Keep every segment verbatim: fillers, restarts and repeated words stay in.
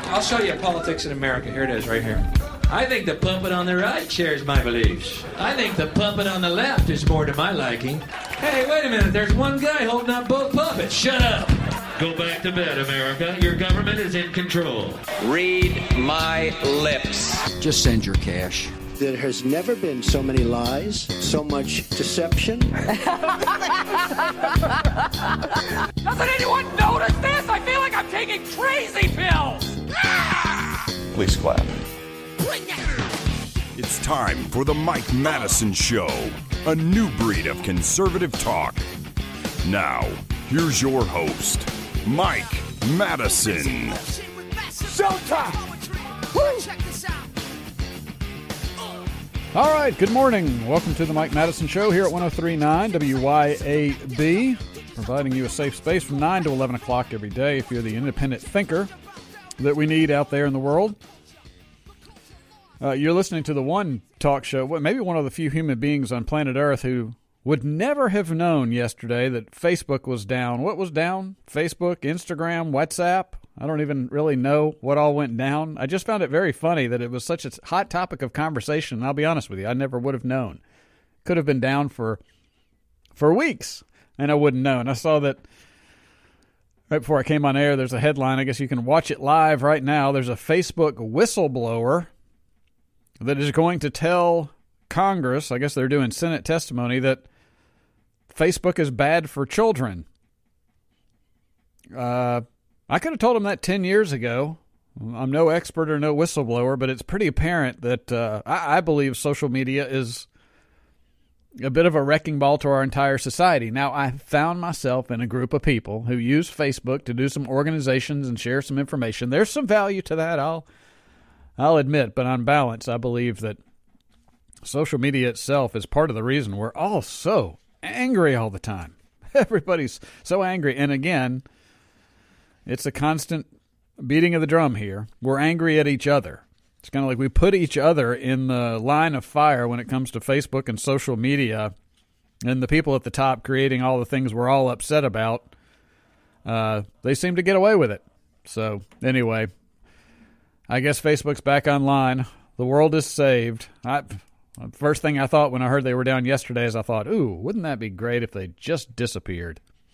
I'll show you politics in America. Here it is, right here. I think the puppet on the right shares my beliefs. I think the puppet on the left is more to my liking. Hey, wait a minute. There's one guy holding up both puppets. Shut up. Go back to bed, America. Your government is in control. Read my lips. Just send your cash. There has never been so many lies, so much deception. Doesn't anyone notice this? I feel like I'm taking crazy pills. Please clap. It's time for the Mike Madison Show, a new breed of conservative talk. Now, here's your host, Mike Madison. Showtime! Woo! All right, good morning. Welcome to the Mike Madison Show here at one oh three point nine W Y A B, providing you a safe space from nine to eleven o'clock every day if you're the independent thinker that we need out there in the world. Uh, you're listening to the one talk show, maybe one of the few human beings on planet Earth who would never have known yesterday that Facebook was down. What was down? Facebook, Instagram, WhatsApp? I don't even really know what all went down. I just found it very funny that it was such a hot topic of conversation. And I'll be honest with you, I never would have known. Could have been down for for weeks, and I wouldn't know. And I saw that right before I came on air, there's a headline. I guess you can watch it live right now. There's a Facebook whistleblower that is going to tell Congress, I guess they're doing Senate testimony, that Facebook is bad for children. Uh, I could have told him that ten years ago. I'm no expert or no whistleblower, but it's pretty apparent that uh, I, I believe social media is a bit of a wrecking ball to our entire society. Now, I found myself in a group of people who use Facebook to do some organizations and share some information. There's some value to that, I'll I'll admit, but on balance, I believe that social media itself is part of the reason we're all so angry all the time. Everybody's so angry. And again, it's a constant beating of the drum here. We're angry at each other. It's kind of like we put each other in the line of fire when it comes to Facebook and social media, and the people at the top creating all the things we're all upset about, uh, they seem to get away with it. So anyway, I guess Facebook's back online. The world is saved. I, first thing I thought when I heard they were down yesterday is I thought, ooh, wouldn't that be great if they just disappeared?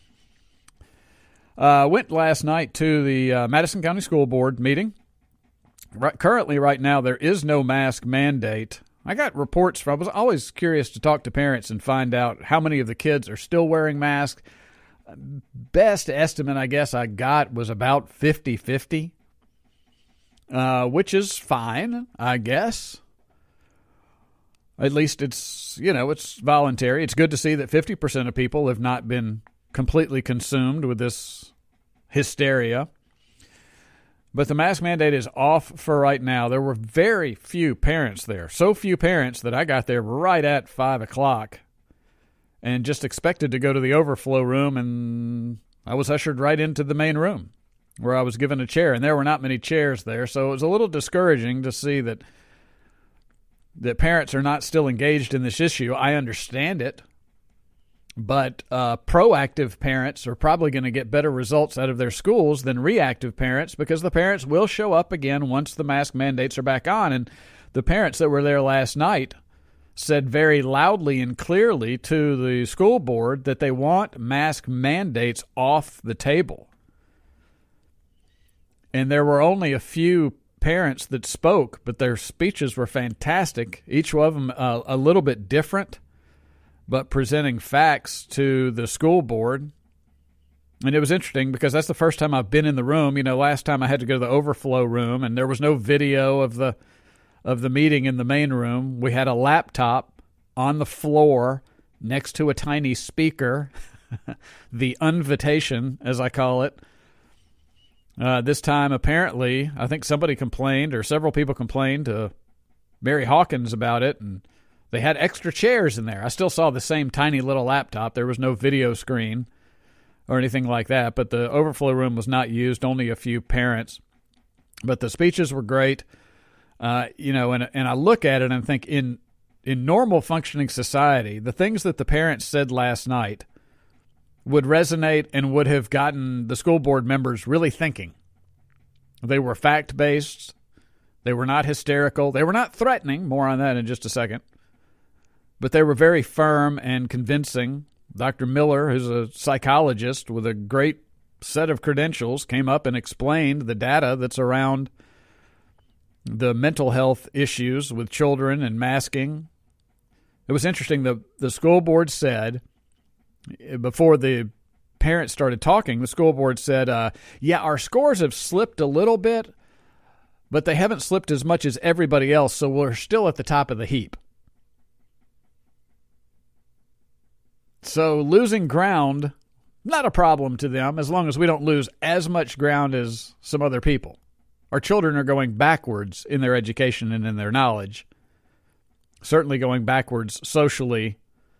Uh, went last night to the uh, Madison County School Board meeting. Right, currently, right now, there is no mask mandate. I got reports from, I was always curious to talk to parents and find out how many of the kids are still wearing masks. Best estimate, I guess, I got was about fifty-fifty. Uh, which is fine, I guess. At least it's, you know, it's voluntary. It's good to see that fifty percent of people have not been completely consumed with this hysteria. But the mask mandate is off for right now. There were very few parents there. So few parents that I got there right at five o'clock and just expected to go to the overflow room, and I was ushered right into the main room, where I was given a chair, and there were not many chairs there, so it was a little discouraging to see that that parents are not still engaged in this issue. I understand it, but uh, proactive parents are probably going to get better results out of their schools than reactive parents, because the parents will show up again once the mask mandates are back on, and the parents that were there last night said very loudly and clearly to the school board that they want mask mandates off the table. And there were only a few parents that spoke, but their speeches were fantastic. Each one of them uh, a little bit different, but presenting facts to the school board. And it was interesting because that's the first time I've been in the room. You know, last time I had to go to the overflow room, and there was no video of the of the meeting in the main room. We had a laptop on the floor next to a tiny speaker, the invitation, as I call it. Uh, this time, apparently, I think somebody complained, or several people complained to Mary Hawkins about it, and they had extra chairs in there. I still saw the same tiny little laptop. There was no video screen or anything like that, but the overflow room was not used, only a few parents. But the speeches were great. Uh, you know, and and I look at it and think, in in normal functioning society, the things that the parents said last night would resonate and would have gotten the school board members really thinking. They were fact-based. They were not hysterical. They were not threatening. More on that in just a second. But they were very firm and convincing. Doctor Miller, who's a psychologist with a great set of credentials, came up and explained the data that's around the mental health issues with children and masking. It was interesting. The, the school board said, before the parents started talking, the school board said, uh, yeah, our scores have slipped a little bit, but they haven't slipped as much as everybody else, so we're still at the top of the heap. So losing ground, not a problem to them as long as we don't lose as much ground as some other people. Our children are going backwards in their education and in their knowledge, certainly going backwards socially,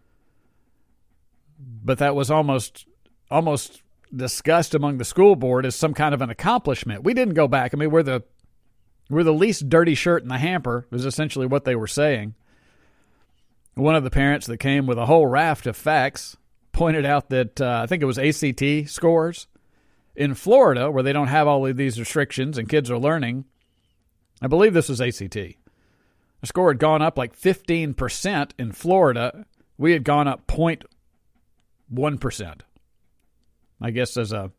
but that was almost almost discussed among the school board as some kind of an accomplishment. We didn't go back. I mean, we're the we're the least dirty shirt in the hamper, is essentially what they were saying. One of the parents that came with a whole raft of facts pointed out that uh, I think it was A C T scores in Florida, where they don't have all of these restrictions and kids are learning. I believe this was A C T. The score had gone up like fifteen percent in Florida. We had gone up zero point one percent. I guess as a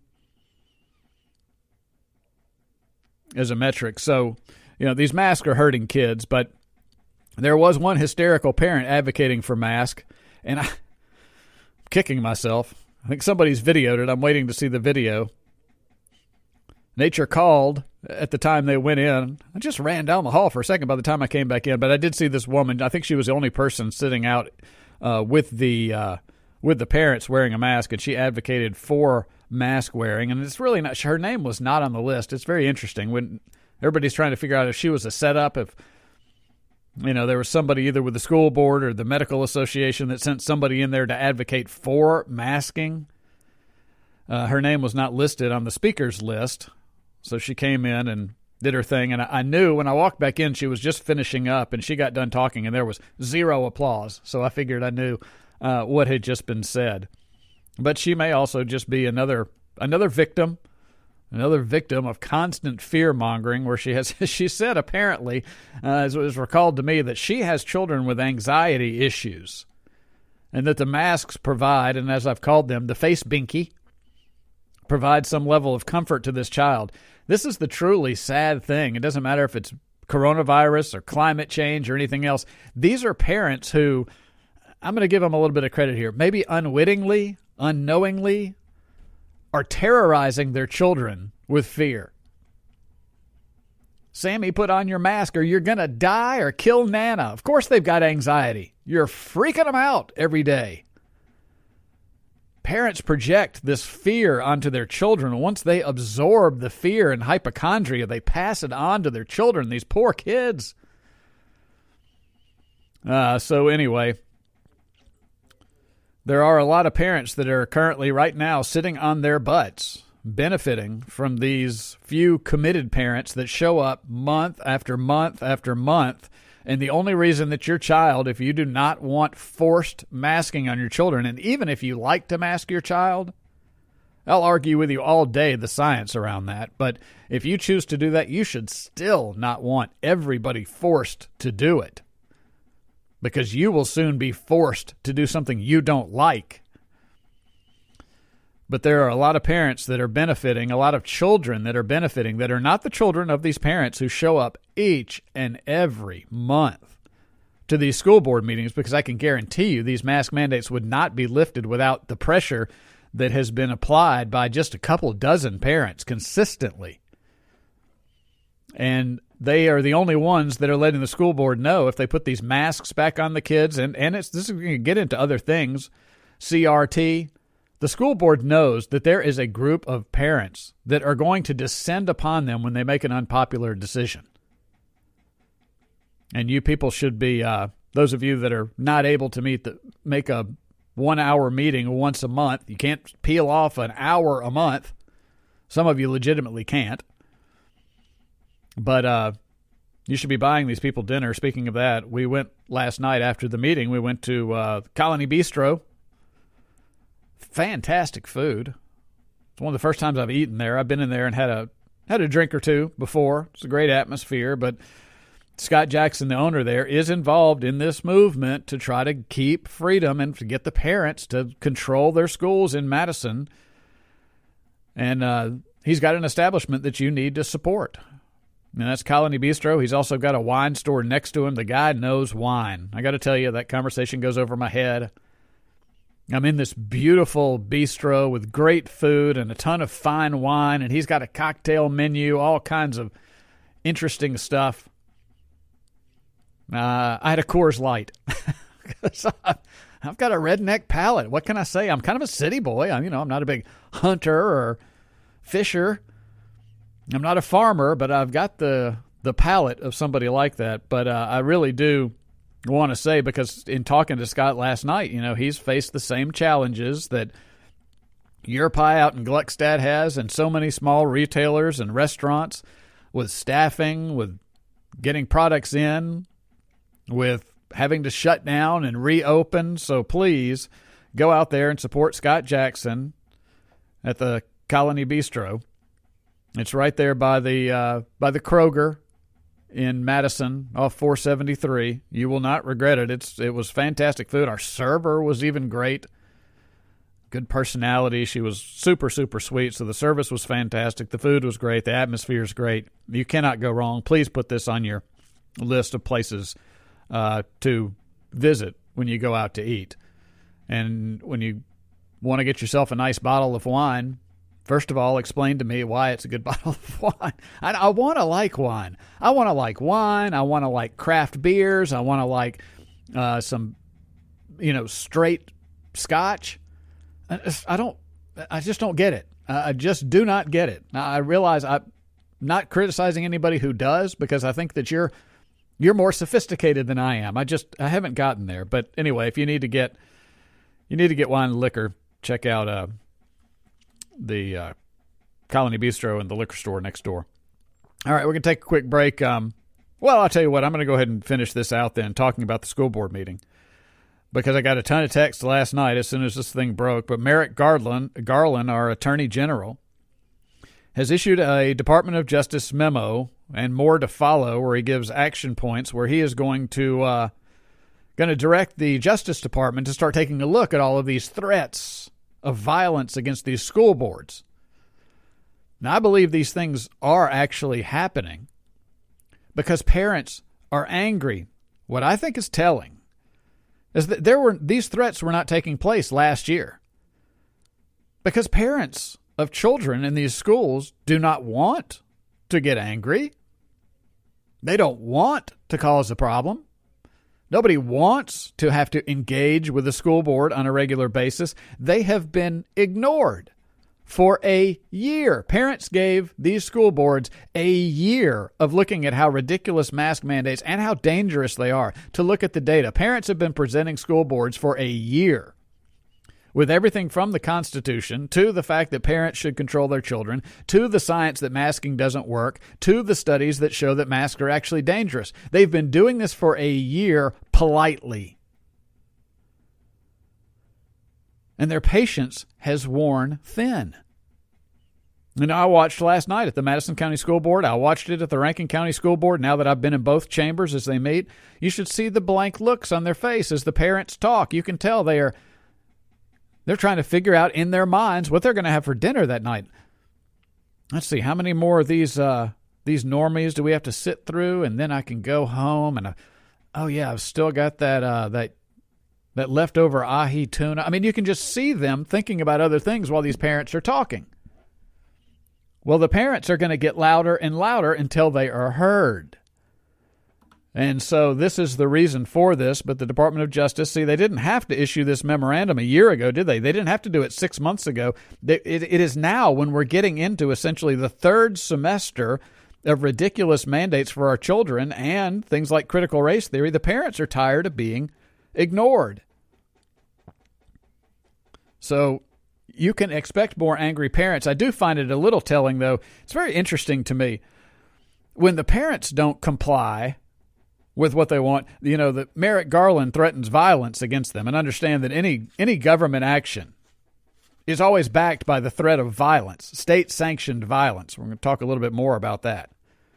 as a metric. So, you know, these masks are hurting kids, but there was one hysterical parent advocating for masks, and I'm kicking myself. I think somebody's videoed it. I'm waiting to see the video. Nature called at the time they went in. I just ran down the hall for a second by the time I came back in, but I did see this woman. I think she was the only person sitting out uh, with the uh, with the parents wearing a mask, and she advocated for mask wearing. And it's really not, her name was not on the list. It's very interesting when everybody's trying to figure out if she was a setup, if, you know, there was somebody either with the school board or the medical association that sent somebody in there to advocate for masking. Uh, her name was not listed on the speakers list. So she came in and did her thing, and I knew when I walked back in she was just finishing up, and she got done talking, and there was zero applause. So I figured I knew uh, what had just been said. But she may also just be another another victim, another victim of constant fear-mongering, where she has, she said apparently, uh, as it was recalled to me, that she has children with anxiety issues, and that the masks provide, and as I've called them, the face binky, provide some level of comfort to this child. This is the truly sad thing. It doesn't matter if it's coronavirus or climate change or anything else. These are parents who, I'm going to give them a little bit of credit here, maybe unwittingly, unknowingly, are terrorizing their children with fear. Sammy, put on your mask or you're going to die or kill Nana. Of course they've got anxiety. You're freaking them out every day. Parents project this fear onto their children. Once they absorb the fear and hypochondria, they pass it on to their children, these poor kids. Uh, so anyway, there are a lot of parents that are currently right now sitting on their butts, benefiting from these few committed parents that show up month after month after month. And the only reason that your child, if you do not want forced masking on your children, and even if you like to mask your child, I'll argue with you all day the science around that. But if you choose to do that, you should still not want everybody forced to do it, because you will soon be forced to do something you don't like. But there are a lot of parents that are benefiting, a lot of children that are benefiting, that are not the children of these parents who show up each and every month to these school board meetings, because I can guarantee you these mask mandates would not be lifted without the pressure that has been applied by just a couple dozen parents consistently. And they are the only ones that are letting the school board know if they put these masks back on the kids, and, and it's, this is going to get into other things, C R T. The school board knows that there is a group of parents that are going to descend upon them when they make an unpopular decision. And you people should be, uh, those of you that are not able to meet the, make a one-hour meeting once a month, you can't peel off an hour a month. Some of you legitimately can't. But uh, you should be buying these people dinner. Speaking of that, we went last night after the meeting, we went to uh, Colony Bistro. Fantastic food. It's one of the first times I've eaten there. I've been in there and had a Had a drink or two before. It's a great atmosphere, but Scott Jackson, the owner there, is involved in this movement to try to keep freedom and to get the parents to control their schools in Madison. And uh, he's got an establishment that you need to support. And that's Colony Bistro. He's also got a wine store next to him. The guy knows wine. I got to tell you, that conversation goes over my head. I'm in this beautiful bistro with great food and a ton of fine wine, and he's got a cocktail menu, all kinds of interesting stuff. Uh, I had a Coors Light. I've got a redneck palate. What can I say? I'm kind of a city boy. I'm, you know, I'm not a big hunter or fisher. I'm not a farmer, but I've got the the palate of somebody like that. But uh, I really do want to say, because in talking to Scott last night, you know, he's faced the same challenges that Your Pie out in Gluckstadt has, and so many small retailers and restaurants, with staffing, with getting products in, with having to shut down and reopen. So please go out there and support Scott Jackson at the Colony Bistro. It's right there by the uh, by the Kroger in Madison off four seventy-three. You will not regret it. It's it was fantastic food. Our server was even great. Good personality. She was super, super sweet. So the service was fantastic. The food was great. The atmosphere is great. You cannot go wrong. Please put this on your list of places uh, to visit when you go out to eat. And when you want to get yourself a nice bottle of wine, first of all, explain to me why it's a good bottle of wine. I, I want to like wine. I want to like wine. I want to like craft beers. I want to like uh, some, you know, straight scotch. I, I don't. I just don't get it. I just do not get it. I realize I'm not criticizing anybody who does, because I think that you're you're more sophisticated than I am. I just I haven't gotten there. But anyway, if you need to get you need to get wine and liquor, check out uh, the uh, Colony Bistro and the liquor store next door. All right, we're going to take a quick break. Um, well, I'll tell you what, I'm going to go ahead and finish this out then, talking about the school board meeting, because I got a ton of texts last night as soon as this thing broke. But Merrick Garland, Garland, our Attorney General, has issued a Department of Justice memo, and more to follow, where he gives action points where he is going to uh, going to direct the Justice Department to start taking a look at all of these threats of violence against these school boards. Now, I believe these things are actually happening because parents are angry. What I think is telling is that there were these threats were not taking place last year because parents of children in these schools do not want to get angry. They don't want to cause a problem. Nobody wants to have to engage with the school board on a regular basis. They have been ignored for a year. Parents gave these school boards a year of looking at how ridiculous mask mandates and how dangerous they are. To look at the data, parents have been presenting school boards for a year with everything from the Constitution to the fact that parents should control their children, to the science that masking doesn't work, to the studies that show that masks are actually dangerous. They've been doing this for a year politely. And their patience has worn thin. And I watched last night at the Madison County School Board. I watched it at the Rankin County School Board. Now that I've been in both chambers as they meet, you should see the blank looks on their face as the parents talk. You can tell they are they're trying to figure out in their minds what they're going to have for dinner that night. Let's see, how many more of these uh, these normies do we have to sit through, and then I can go home and uh, oh yeah, I've still got that uh, that that leftover ahi tuna. I mean, you can just see them thinking about other things while these parents are talking. Well, the parents are going to get louder and louder until they are heard. And so this is the reason for this, but the Department of Justice, see, they didn't have to issue this memorandum a year ago, did they? They didn't have to do it six months ago. It, it is now, when we're getting into essentially the third semester of ridiculous mandates for our children and things like critical race theory, the parents are tired of being ignored. So you can expect more angry parents. I do find it a little telling, though. It's very interesting to me. When the parents don't comply with what they want, you know, that Merrick Garland threatens violence against them, and understand that any any government action is always backed by the threat of violence, state-sanctioned violence. We're going to talk a little bit more about that.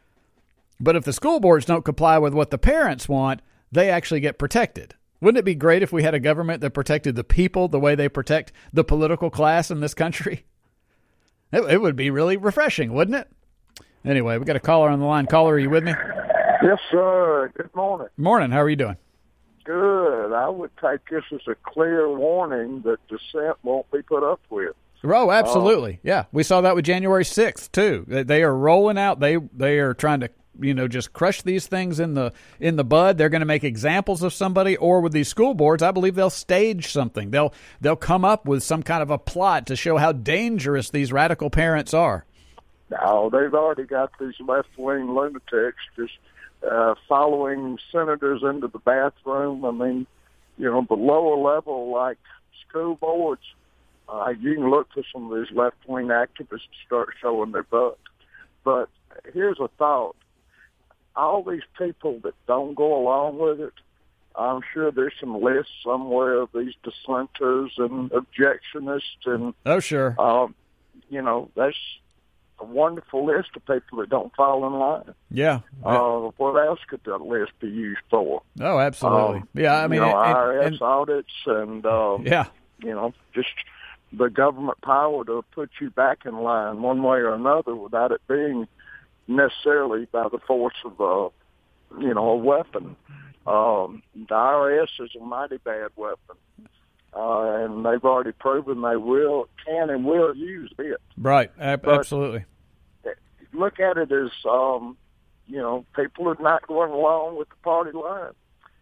But if the school boards don't comply with what the parents want, they actually get protected. Wouldn't it be great if we had a government that protected the people the way they protect the political class in this country? It, it would be really refreshing, wouldn't it? Anyway, we got a caller on the line. Caller, are you with me? Yes, sir. Good morning. Morning. How are you doing? Good. I would take this as a clear warning that dissent won't be put up with. Oh, absolutely. Uh, yeah, we saw that with January sixth, too. They, they are rolling out. They they are trying to, you know, just crush these things in the in the bud. They're going to make examples of somebody, or with these school boards, I believe they'll stage something. They'll they'll come up with some kind of a plot to show how dangerous these radical parents are. Now, they've already got these left-wing lunatics just uh, following senators into the bathroom. I mean, you know, the lower level, like school boards, uh, you can look for some of these left-wing activists to start showing their butt. But here's a thought. All these people that don't go along with it, I'm sure there's some lists somewhere of these dissenters and objectionists. And, oh, sure. Um, you know, that's a wonderful list of people that don't fall in line. Yeah. Uh, what else could that list be used for? Oh, absolutely. Um, yeah, I mean, you know, and, I R S and, audits and, uh, yeah, you know, just the government power to put you back in line one way or another without it being necessarily by the force of a, you know, a weapon. Um, the I R S is a mighty bad weapon. Uh, and they've already proven they will, can and will use it. Right, Ab- absolutely. Look at it as, um, you know, people are not going along with the party line.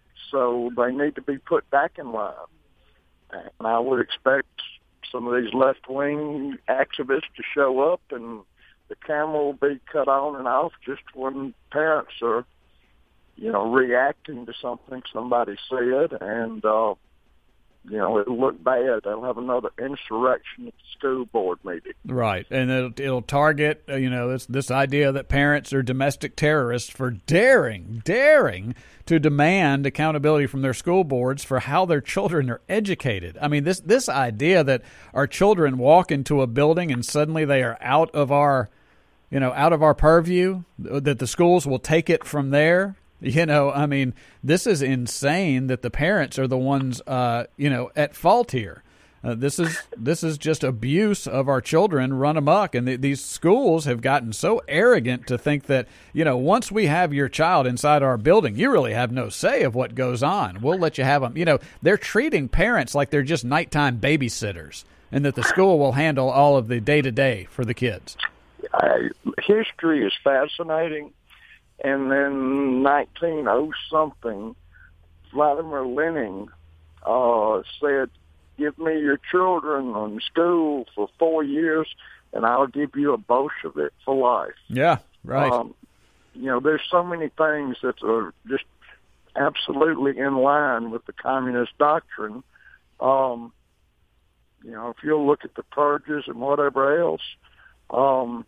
So they need to be put back in line. And I would expect some of these left-wing activists to show up, and the camera will be cut on and off just when parents are, you know, reacting to something somebody said, and, uh, you know, it'll look bad. They'll have another insurrection at the school board meeting. Right, and it'll, it'll target, uh, you know, this this idea that parents are domestic terrorists for daring, daring to demand accountability from their school boards for how their children are educated. I mean, this this idea that our children walk into a building and suddenly they are out of our, you know, out of our purview, that the schools will take it from there. You know, I mean, this is insane that the parents are the ones, uh, you know, at fault here. Uh, this is this is just abuse of our children run amok. And th- these schools have gotten so arrogant to think that, you know, once we have your child inside our building, you really have no say of what goes on. We'll let you have them. You know, they're treating parents like they're just nighttime babysitters, and that the school will handle all of the day-to-day for the kids. Uh, history is fascinating. And then nineteen oh something, Vladimir Lenin uh, said, give me your children in school for four years, and I'll give you a Bolshevik for life. Yeah, right. Um, you know, there's so many things that are just absolutely in line with the communist doctrine. Um, you know, if you'll look at the purges and whatever else, um,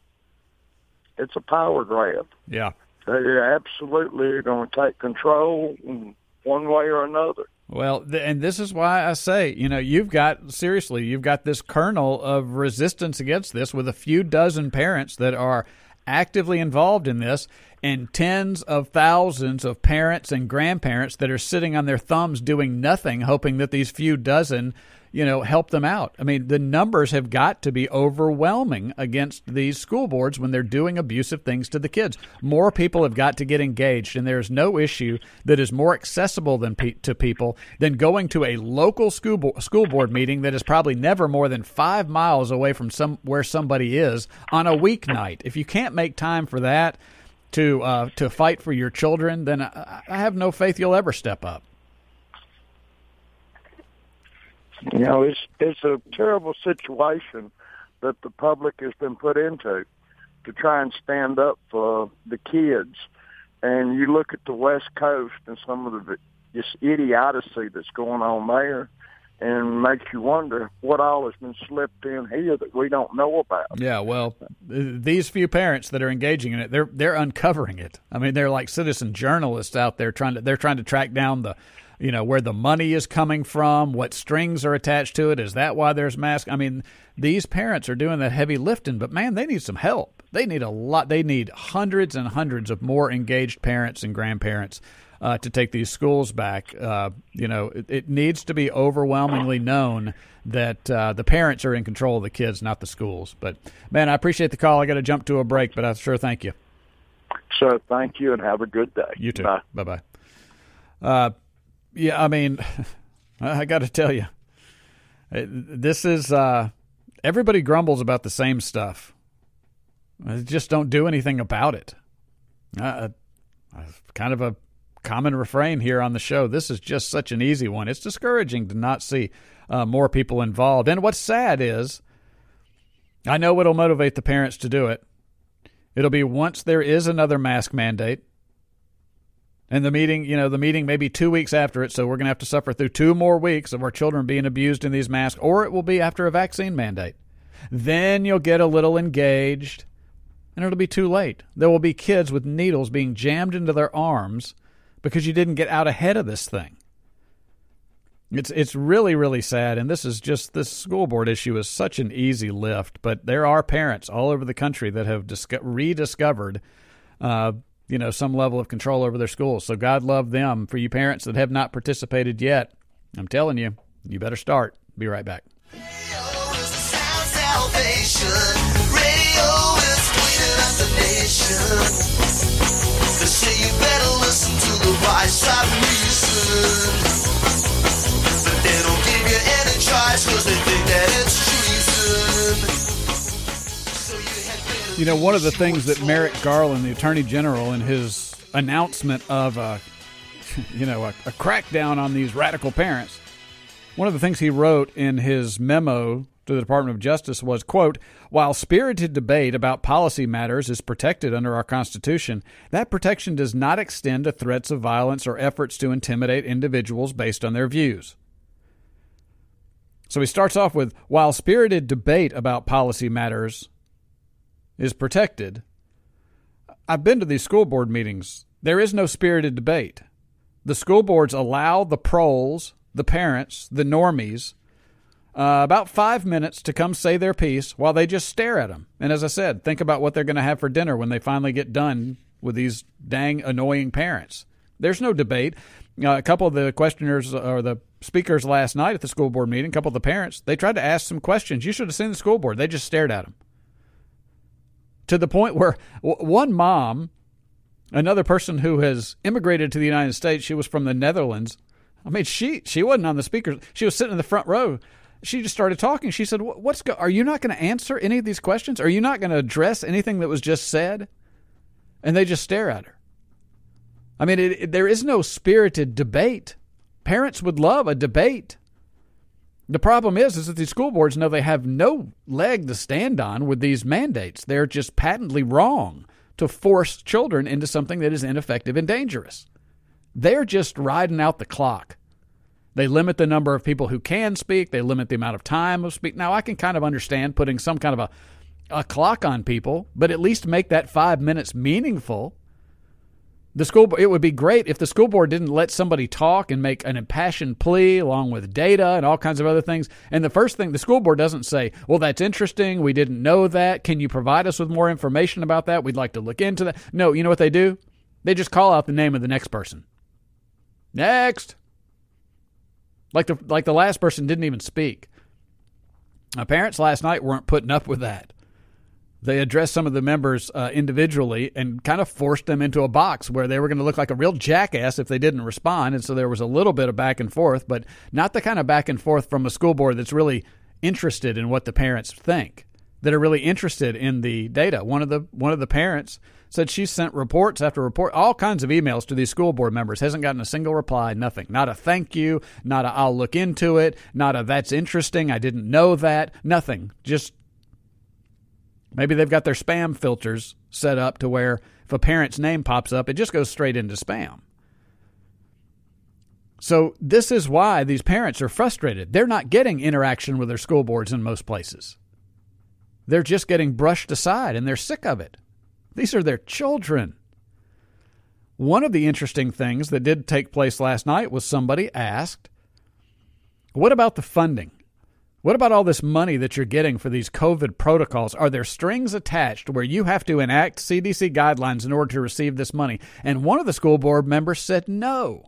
it's a power grab. Yeah. They're absolutely going to take control in one way or another. Well, th- and this is why I say, you know, you've got, seriously, you've got this kernel of resistance against this with a few dozen parents that are actively involved in this, and tens of thousands of parents and grandparents that are sitting on their thumbs doing nothing, hoping that these few dozen, you know, help them out. I mean, the numbers have got to be overwhelming against these school boards when they're doing abusive things to the kids. More people have got to get engaged, and there's no issue that is more accessible than pe- to people than going to a local school bo- school board meeting that is probably never more than five miles away from some where somebody is on a weeknight. If you can't make time for that to uh, to fight for your children, then I, I have no faith you'll ever step up. You know, it's it's a terrible situation that the public has been put into to try and stand up for the kids. And you look at the West Coast and some of the this idiocy that's going on there, and makes you wonder what all has been slipped in here that we don't know about. Yeah, well, these few parents that are engaging in it, they're they're uncovering it. I mean, they're like citizen journalists out there trying to they're trying to track down the you know, where the money is coming from, what strings are attached to it. Is that why there's masks? I mean, these parents are doing that heavy lifting, but man, they need some help. They need a lot. They need hundreds and hundreds of more engaged parents and grandparents uh, to take these schools back. Uh, you know, it, it needs to be overwhelmingly known that uh, the parents are in control of the kids, not the schools. But, man, I appreciate the call. I got to jump to a break, but I sure thank you. So thank you and have a good day. You too. Bye. Bye-bye. Uh, yeah, I mean, I got to tell you, this is uh, everybody grumbles about the same stuff. They just don't do anything about it. Uh, kind of a common refrain here on the show. This is just such an easy one. It's discouraging to not see uh, more people involved. And what's sad is, I know what'll motivate the parents to do it. It'll be once there is another mask mandate, and the meeting, you know, the meeting may be two weeks after it, so we're going to have to suffer through two more weeks of our children being abused in these masks, or it will be after a vaccine mandate. Then you'll get a little engaged, and it'll be too late. There will be kids with needles being jammed into their arms because you didn't get out ahead of this thing. It's it's really, really sad, and this is just, this school board issue is such an easy lift, but there are parents all over the country that have disco- rediscovered, uh, you know, some level of control over their schools. So God love them. For you parents that have not participated yet, I'm telling you, you better start. Be right back. Radio is the sound salvation. Radio is cleaning up the nation. They say you better listen to the right side of reason. But they don't give you any choice because they think that it's treason. So you had better. You know, one of the things that Merrick Garland, the Attorney General, in his announcement of, a, you know, a, a crackdown on these radical parents, one of the things he wrote in his memo to the Department of Justice was, quote, while spirited debate about policy matters is protected under our Constitution, that protection does not extend to threats of violence or efforts to intimidate individuals based on their views. So he starts off with, while spirited debate about policy matters is protected. I've been to these school board meetings. There is no spirited debate. The school boards allow the proles, the parents, the normies, uh, about five minutes to come say their piece while they just stare at them. And as I said, think about what they're going to have for dinner when they finally get done with these dang annoying parents. There's no debate. Uh, a couple of the questioners or the speakers last night at the school board meeting, a couple of the parents, they tried to ask some questions. You should have seen the school board. They just stared at them. To the point where w- one mom, another person who has immigrated to the United States, she was from the Netherlands. I mean, she she wasn't on the speakers. She was sitting in the front row. She just started talking. She said, "What's go- are you not going to answer any of these questions? Are you not going to address anything that was just said?" And they just stare at her. I mean, it, it, there is no spirited debate. Parents would love a debate. The problem is, is that these school boards know they have no leg to stand on with these mandates. They're just patently wrong to force children into something that is ineffective and dangerous. They're just riding out the clock. They limit the number of people who can speak. They limit the amount of time of speak. Now, I can kind of understand putting some kind of a, a clock on people, but at least make that five minutes meaningful. The school, it would be great if the school board didn't let somebody talk and make an impassioned plea along with data and all kinds of other things. And the first thing, the school board doesn't say, well, that's interesting. We didn't know that. Can you provide us with more information about that? We'd like to look into that. No, you know what they do? They just call out the name of the next person. Next. Like the, like the last person didn't even speak. Now, parents last night weren't putting up with that. They addressed some of the members uh, individually and kind of forced them into a box where they were going to look like a real jackass if they didn't respond. And so there was a little bit of back and forth, but not the kind of back and forth from a school board that's really interested in what the parents think, that are really interested in the data. One of the one of the parents said she sent reports after report, all kinds of emails to these school board members, hasn't gotten a single reply, nothing. Not a thank you, not a I'll look into it, not a that's interesting, I didn't know that, nothing. Just maybe they've got their spam filters set up to where if a parent's name pops up, it just goes straight into spam. So this is why these parents are frustrated. They're not getting interaction with their school boards in most places. They're just getting brushed aside, and they're sick of it. These are their children. One of the interesting things that did take place last night was somebody asked, what about the funding? What about all this money that you're getting for these COVID protocols? Are there strings attached where you have to enact C D C guidelines in order to receive this money? And one of the school board members said no.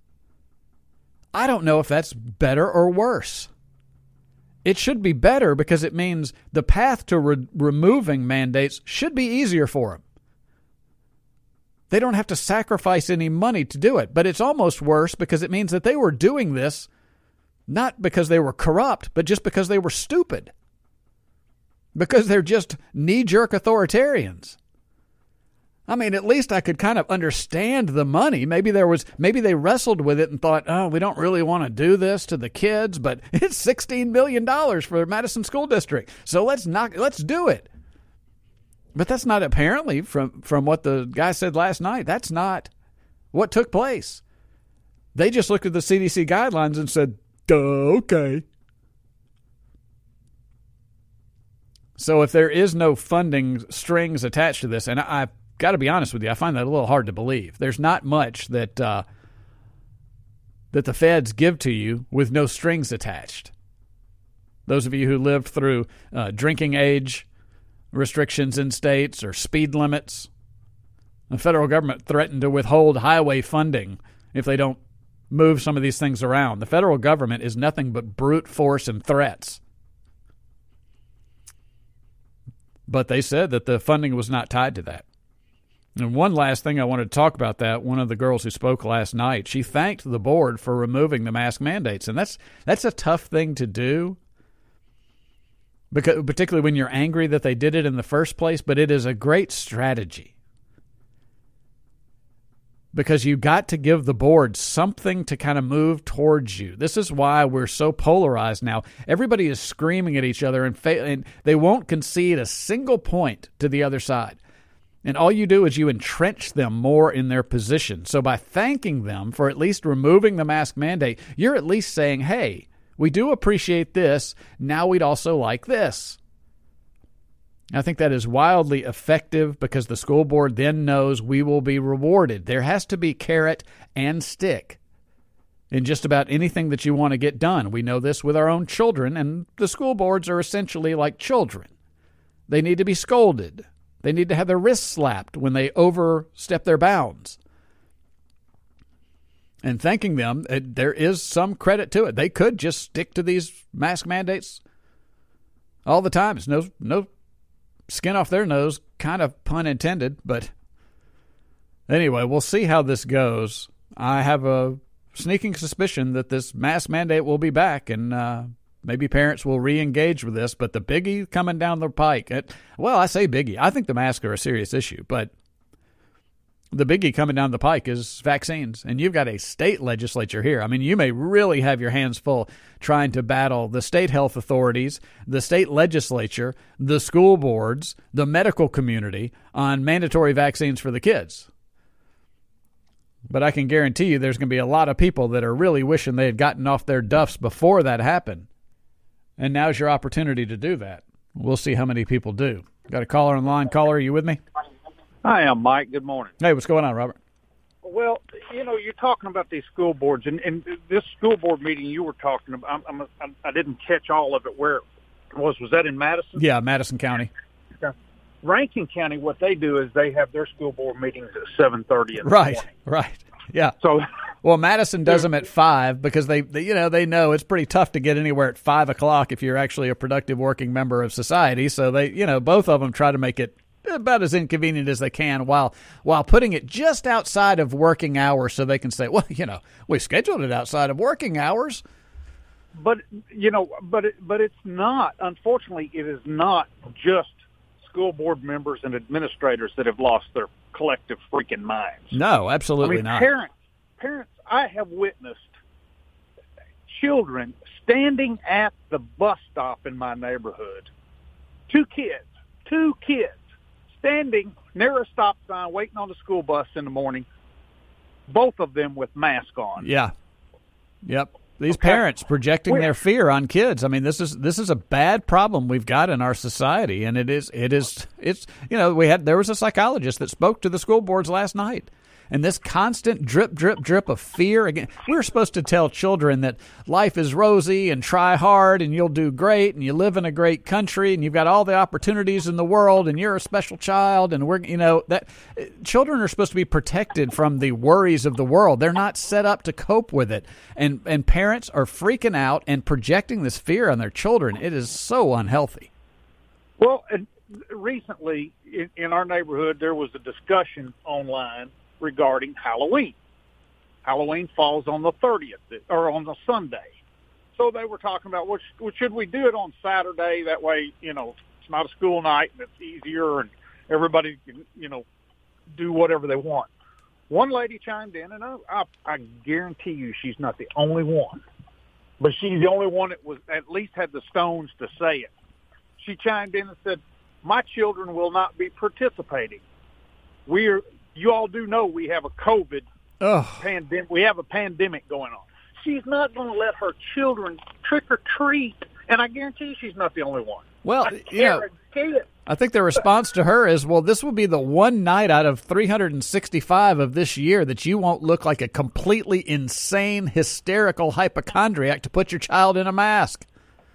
I don't know if that's better or worse. It should be better because it means the path to re- removing mandates should be easier for them. They don't have to sacrifice any money to do it. But it's almost worse because it means that they were doing this not because they were corrupt, but just because they were stupid. Because they're just knee-jerk authoritarians. I mean, at least I could kind of understand the money. Maybe there was, maybe they wrestled with it and thought, oh, we don't really want to do this to the kids, but it's sixteen million dollars for Madison School District. So let's not, let's do it. But that's not apparently, from, from what the guy said last night, that's not what took place. They just looked at the C D C guidelines and said, duh, okay. So if there is no funding strings attached to this, and I've got to be honest with you, I find that a little hard to believe. There's not much that uh, that the feds give to you with no strings attached. Those of you who lived through uh, drinking age restrictions in states or speed limits, the federal government threatened to withhold highway funding if they don't move some of these things around. The federal government is nothing but brute force and threats. But they said that the funding was not tied to that. And one last thing I wanted to talk about that, one of the girls who spoke last night, she thanked the board for removing the mask mandates. And that's that's a tough thing to do, because particularly when you're angry that they did it in the first place, but it is a great strategy. Because you got to give the board something to kind of move towards you. This is why we're so polarized now. Everybody is screaming at each other, and, fa- and they won't concede a single point to the other side. And all you do is you entrench them more in their position. So by thanking them for at least removing the mask mandate, you're at least saying, hey, we do appreciate this. Now we'd also like this. I think that is wildly effective because the school board then knows we will be rewarded. There has to be carrot and stick in just about anything that you want to get done. We know this with our own children, and the school boards are essentially like children. They need to be scolded. They need to have their wrists slapped when they overstep their bounds. And thanking them, it, there is some credit to it. They could just stick to these mask mandates all the time. It's no no skin off their nose, kind of pun intended. But anyway, we'll see how this goes. I have a sneaking suspicion that this mask mandate will be back, and uh, maybe parents will re-engage with this. But the biggie coming down the pike, it, well, I say biggie. I think the masks are a serious issue, but the biggie coming down the pike is vaccines. And you've got a state legislature here. I mean, you may really have your hands full trying to battle the state health authorities, the state legislature, the school boards, the medical community on mandatory vaccines for the kids. But I can guarantee you there's going to be a lot of people that are really wishing they had gotten off their duffs before that happened. And now's your opportunity to do that. We'll see how many people do. Got a caller on the line. Caller, are you with me? Hi, I'm Mike. Good morning. Hey, what's going on, Robert? Well, you know, you're talking about these school boards, and, and this school board meeting you were talking about, I'm, I'm, I didn't catch all of it. Where it was? Was that in Madison? Yeah, Madison County. Okay. Rankin County, what they do is they have their school board meetings at seven thirty in the right, morning. Right, right. Yeah. So, well, Madison does them at five because they, they, you know, they know it's pretty tough to get anywhere at five o'clock if you're actually a productive working member of society. So they, you know, both of them try to make it about as inconvenient as they can while while putting it just outside of working hours so they can say, well, you know, we scheduled it outside of working hours. But, you know, but it, but it's not. Unfortunately, it is not just school board members and administrators that have lost their collective freaking minds. No, absolutely I mean, not. Parents, parents, I have witnessed children standing at the bus stop in my neighborhood. Two kids, two kids. Standing near a stop sign, waiting on the school bus in the morning, both of them with masks on. Yeah. Yep. These okay. parents projecting We're, their fear on kids. I mean, this is this is a bad problem we've got in our society, and it is it is it's you know we had there was a psychologist that spoke to the school boards last night, And this constant drip, drip, drip of fear. Again, we're supposed to tell children that life is rosy and try hard and you'll do great and you live in a great country and you've got all the opportunities in the world and you're a special child. And we're, you know, that children are supposed to be protected from the worries of the world. They're not set up to cope with it. And, and parents are freaking out and projecting this fear on their children. It is so unhealthy. Well, and recently in, in our neighborhood, there was a discussion online regarding Halloween. Halloween falls on the thirtieth, or on the Sunday. So they were talking about, well, sh- well, should we do it on Saturday? That way, you know, it's not a school night and it's easier and everybody can, you know, do whatever they want. One lady chimed in, and I, I, I guarantee you she's not the only one, but she's the only one that was at least had the stones to say it. She chimed in and said, my children will not be participating. We are, you all do know we have a COVID pandemic. We have a pandemic going on. She's not going to let her children trick or treat, and I guarantee you she's not the only one. Well, you know, I think the response to her is, well, this will be the one night out of three hundred sixty-five of this year that you won't look like a completely insane, hysterical hypochondriac to put your child in a mask.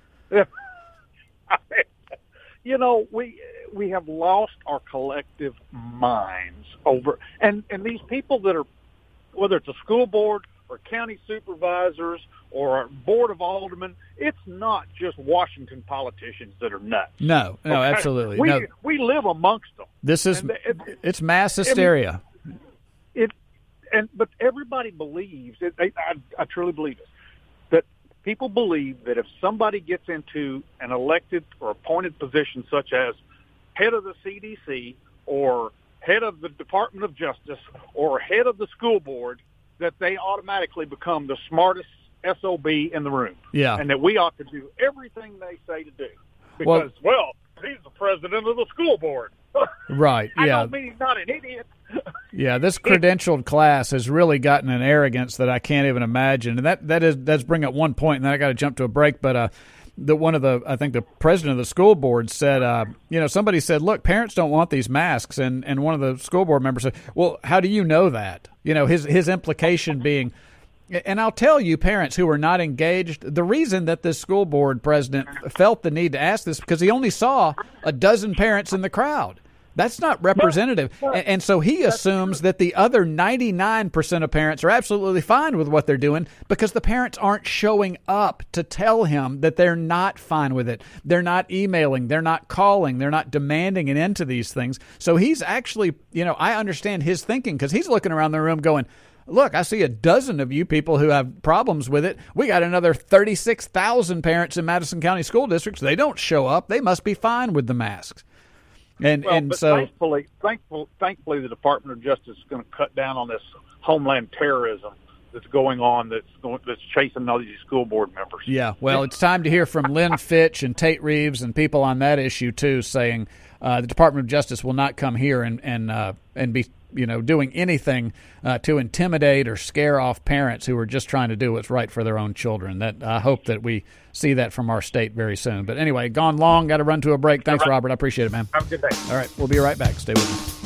You know, we we have lost our collective minds over, and, and these people that are, whether it's a school board or county supervisors or a board of aldermen, it's not just Washington politicians that are nuts. No, no, okay? Absolutely. We no. we live amongst them. This is and it, it's mass hysteria. It, it and but everybody believes it. I, I, I truly believe it. That people believe that if somebody gets into an elected or appointed position, such as head of the C D C or head of the Department of Justice or head of the school board, that they automatically become the smartest S O B in the room. Yeah. And that we ought to do everything they say to do. Well, Because, well, he's the president of the school board. Right, yeah. I don't mean he's not an idiot. Yeah, this credentialed class has really gotten an arrogance that I can't even imagine. And that, that is does bring up one point, and then I got to jump to a break. But uh, the one of the I think the president of the school board said, uh, you know, somebody said, look, parents don't want these masks, and and one of the school board members said, well, how do you know that? You know, his his implication being. And I'll tell you, parents who are not engaged, the reason that this school board president felt the need to ask this because he only saw a dozen parents in the crowd. That's not representative. And, and so he assumes that the other ninety-nine percent of parents are absolutely fine with what they're doing because the parents aren't showing up to tell him that they're not fine with it. They're not emailing. They're not calling. They're not demanding an end to these things. So he's actually, you know, I understand his thinking because he's looking around the room going, look, I see a dozen of you people who have problems with it. We got another thirty-six thousand parents in Madison County School Districts. They don't show up. They must be fine with the masks. And well, and but so thankfully, thankful, thankfully, the Department of Justice is going to cut down on this homeland terrorism that's going on. That's going, that's chasing all these school board members. Yeah, well, it's time to hear from Lynn Fitch and Tate Reeves and people on that issue too, saying uh, the Department of Justice will not come here and and uh, and be. you know, doing anything uh, to intimidate or scare off parents who are just trying to do what's right for their own children. That I hope that we see that from our state very soon. But anyway, gone long, got to run to a break. Thanks, right. Robert. I appreciate it, man. Have a good day. All right, we'll be right back. Stay with me.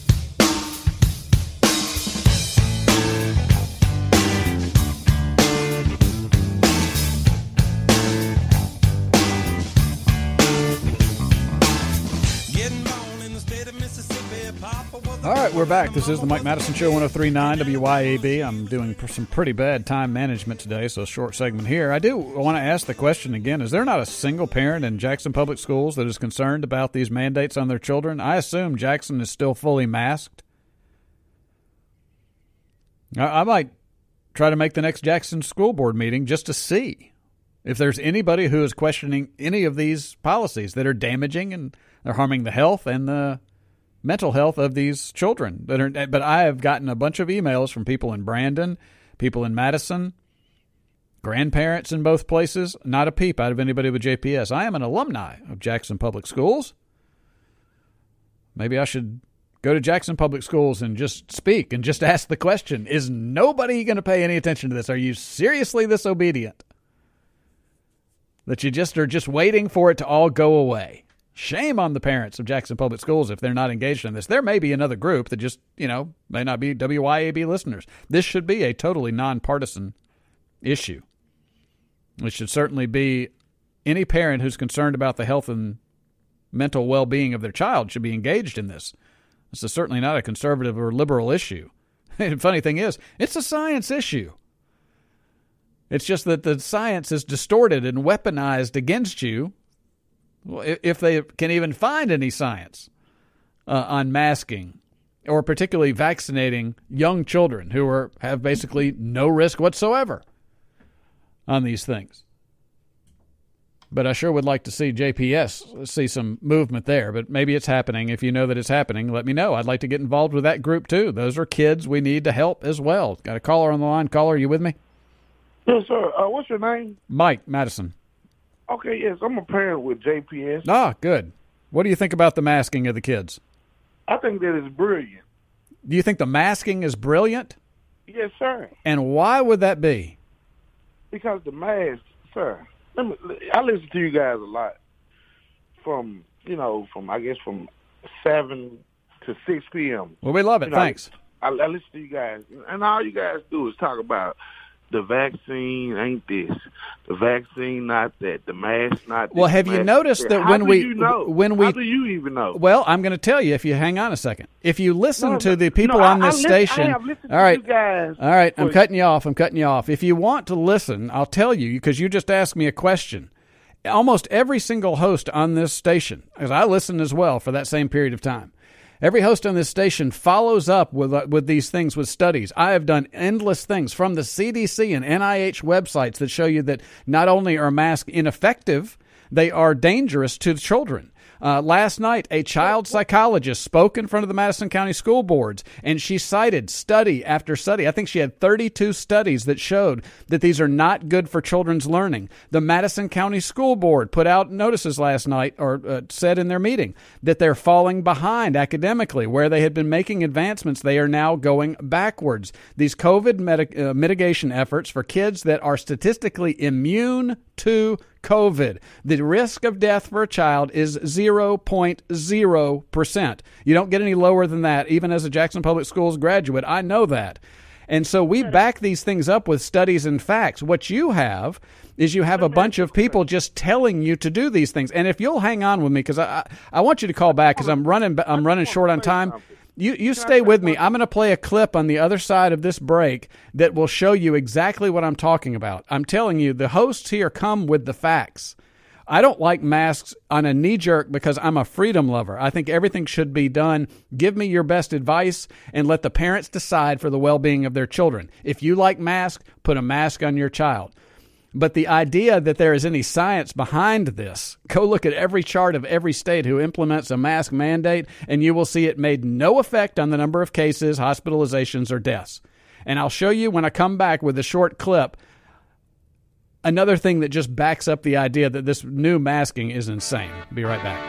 All right, we're back. This is the Mike Madison Show, one oh three point nine W Y A B. I'm doing some pretty bad time management today, so a short segment here. I do want to ask the question again, is there not a single parent in Jackson Public Schools that is concerned about these mandates on their children? I assume Jackson is still fully masked. I, I might try to make the next Jackson School Board meeting just to see if there's anybody who is questioning any of these policies that are damaging and they're harming the health and the mental health of these children. That are, but I have gotten a bunch of emails from people in Brandon, people in Madison, grandparents in both places. Not a peep out of anybody with J P S. I am an alumni of Jackson Public Schools. Maybe I should go to Jackson Public Schools and just speak and just ask the question, is nobody going to pay any attention to this? Are you seriously this obedient? That you just are just waiting for it to all go away? Shame on the parents of Jackson Public Schools if they're not engaged in this. There may be another group that just, you know, may not be W Y A B listeners. This should be a totally nonpartisan issue. It should certainly be any parent who's concerned about the health and mental well-being of their child should be engaged in this. This is certainly not a conservative or liberal issue. The funny thing is, it's a science issue. It's just that the science is distorted and weaponized against you. If they can even find any science uh, on masking or particularly vaccinating young children who are have basically no risk whatsoever on these things. But I sure would like to see J P S see some movement there, but maybe it's happening. If you know that it's happening, let me know. I'd like to get involved with that group too. Those are kids we need to help as well. Got a caller on the line. Caller, are you with me? Yes, sir. Uh, what's your name? Mike Madison. Okay, yes, I'm a parent with J P S. Ah, good. What do you think about the masking of the kids? I think that is brilliant. Do you think the masking is brilliant? Yes, sir. And why would that be? Because the mask, sir, let me, I listen to you guys a lot from, you know, from, I guess, from seven to six p.m. Well, we love it. You know, Thanks. I, I listen to you guys, and all you guys do is talk about the vaccine ain't this, the vaccine not that, the mask not this. Well, have you noticed that when we, you know? when we, how do you even know? Well, I'm going to tell you if you hang on a second. If you listen no, to the people no, on I, this I station, listen, I have listened all right, to you guys. all right, I'm cutting you off. I'm cutting you off. If you want to listen, I'll tell you because you just asked me a question. Almost every single host on this station, because I listen as well for that same period of time. Every host on this station follows up with uh, with these things with studies. I have done endless things from the C D C and N I H websites that show you that not only are masks ineffective, they are dangerous to children. Uh, last night, a child psychologist spoke in front of the Madison County School Boards, and she cited study after study. I think she had thirty-two studies that showed that these are not good for children's learning. The Madison County School Board put out notices last night, or uh, said in their meeting, that they're falling behind academically. Where they had been making advancements, they are now going backwards. These COVID med- uh, mitigation efforts for kids that are statistically immune to COVID, the risk of death for a child is zero point zero percent. You don't get any lower than that, even as a Jackson Public Schools graduate. I know that. And so we back these things up with studies and facts. What you have is you have a bunch of people just telling you to do these things. And if you'll hang on with me, because I, I I want you to call back because I'm running I'm running short on time. You you stay with me. I'm going to play a clip on the other side of this break that will show you exactly what I'm talking about. I'm telling you, the hosts here come with the facts. I don't like masks on a knee-jerk because I'm a freedom lover. I think everything should be done. Give me your best advice and let the parents decide for the well-being of their children. If you like masks, put a mask on your child. But the idea that there is any science behind this, go look at every chart of every state who implements a mask mandate, and you will see it made no effect on the number of cases, hospitalizations, or deaths. And I'll show you when I come back with a short clip another thing that just backs up the idea that this new masking is insane. Be right back.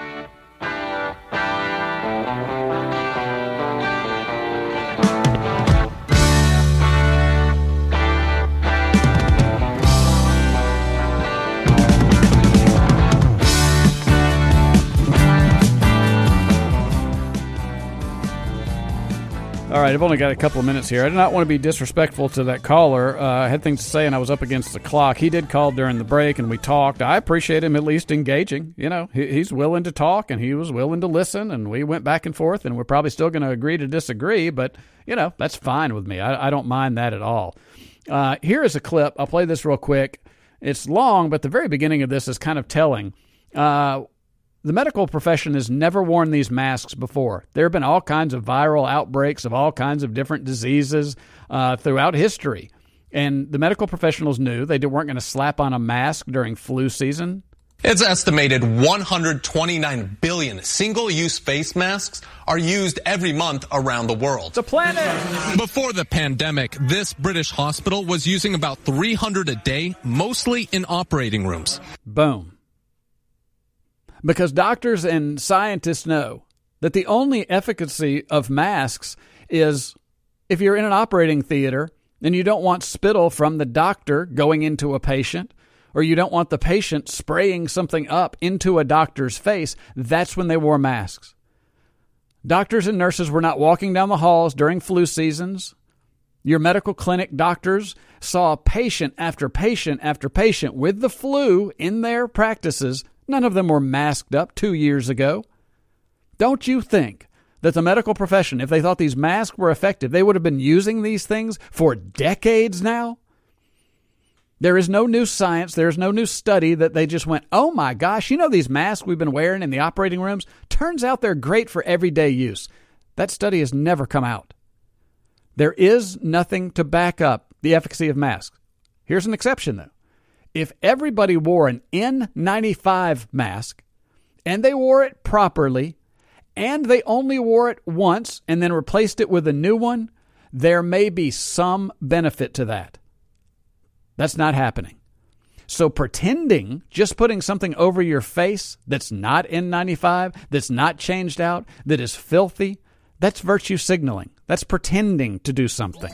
All right, I've only got a couple of minutes here. I do not want to be disrespectful to that caller. Uh, I had things to say, and I was up against the clock. He did call during the break, and we talked. I appreciate him at least engaging. You know, he, he's willing to talk, and he was willing to listen, and we went back and forth, and we're probably still going to agree to disagree, but, you know, that's fine with me. I, I don't mind that at all. Uh, here is a clip. I'll play this real quick. It's long, but the very beginning of this is kind of telling. Uh The medical profession has never worn these masks before. There have been all kinds of viral outbreaks of all kinds of different diseases uh, throughout history. And the medical professionals knew they weren't going to slap on a mask during flu season. It's estimated one hundred twenty-nine billion single-use face masks are used every month around the world. The planet! Before the pandemic, this British hospital was using about three hundred a day, mostly in operating rooms. Boom. Because doctors and scientists know that the only efficacy of masks is if you're in an operating theater and you don't want spittle from the doctor going into a patient, or you don't want the patient spraying something up into a doctor's face, that's when they wore masks. Doctors and nurses were not walking down the halls during flu seasons. Your medical clinic doctors saw patient after patient after patient with the flu in their practices. None of them were masked up two years ago. Don't you think that the medical profession, if they thought these masks were effective, they would have been using these things for decades now? There is no new science. There's no new study that they just went, oh my gosh, you know these masks we've been wearing in the operating rooms? Turns out they're great for everyday use. That study has never come out. There is nothing to back up the efficacy of masks. Here's an exception, though. If everybody wore an N ninety-five mask, and they wore it properly, and they only wore it once and then replaced it with a new one, there may be some benefit to that. That's not happening. So pretending, just putting something over your face that's not N ninety-five, that's not changed out, that is filthy, that's virtue signaling. That's pretending to do something.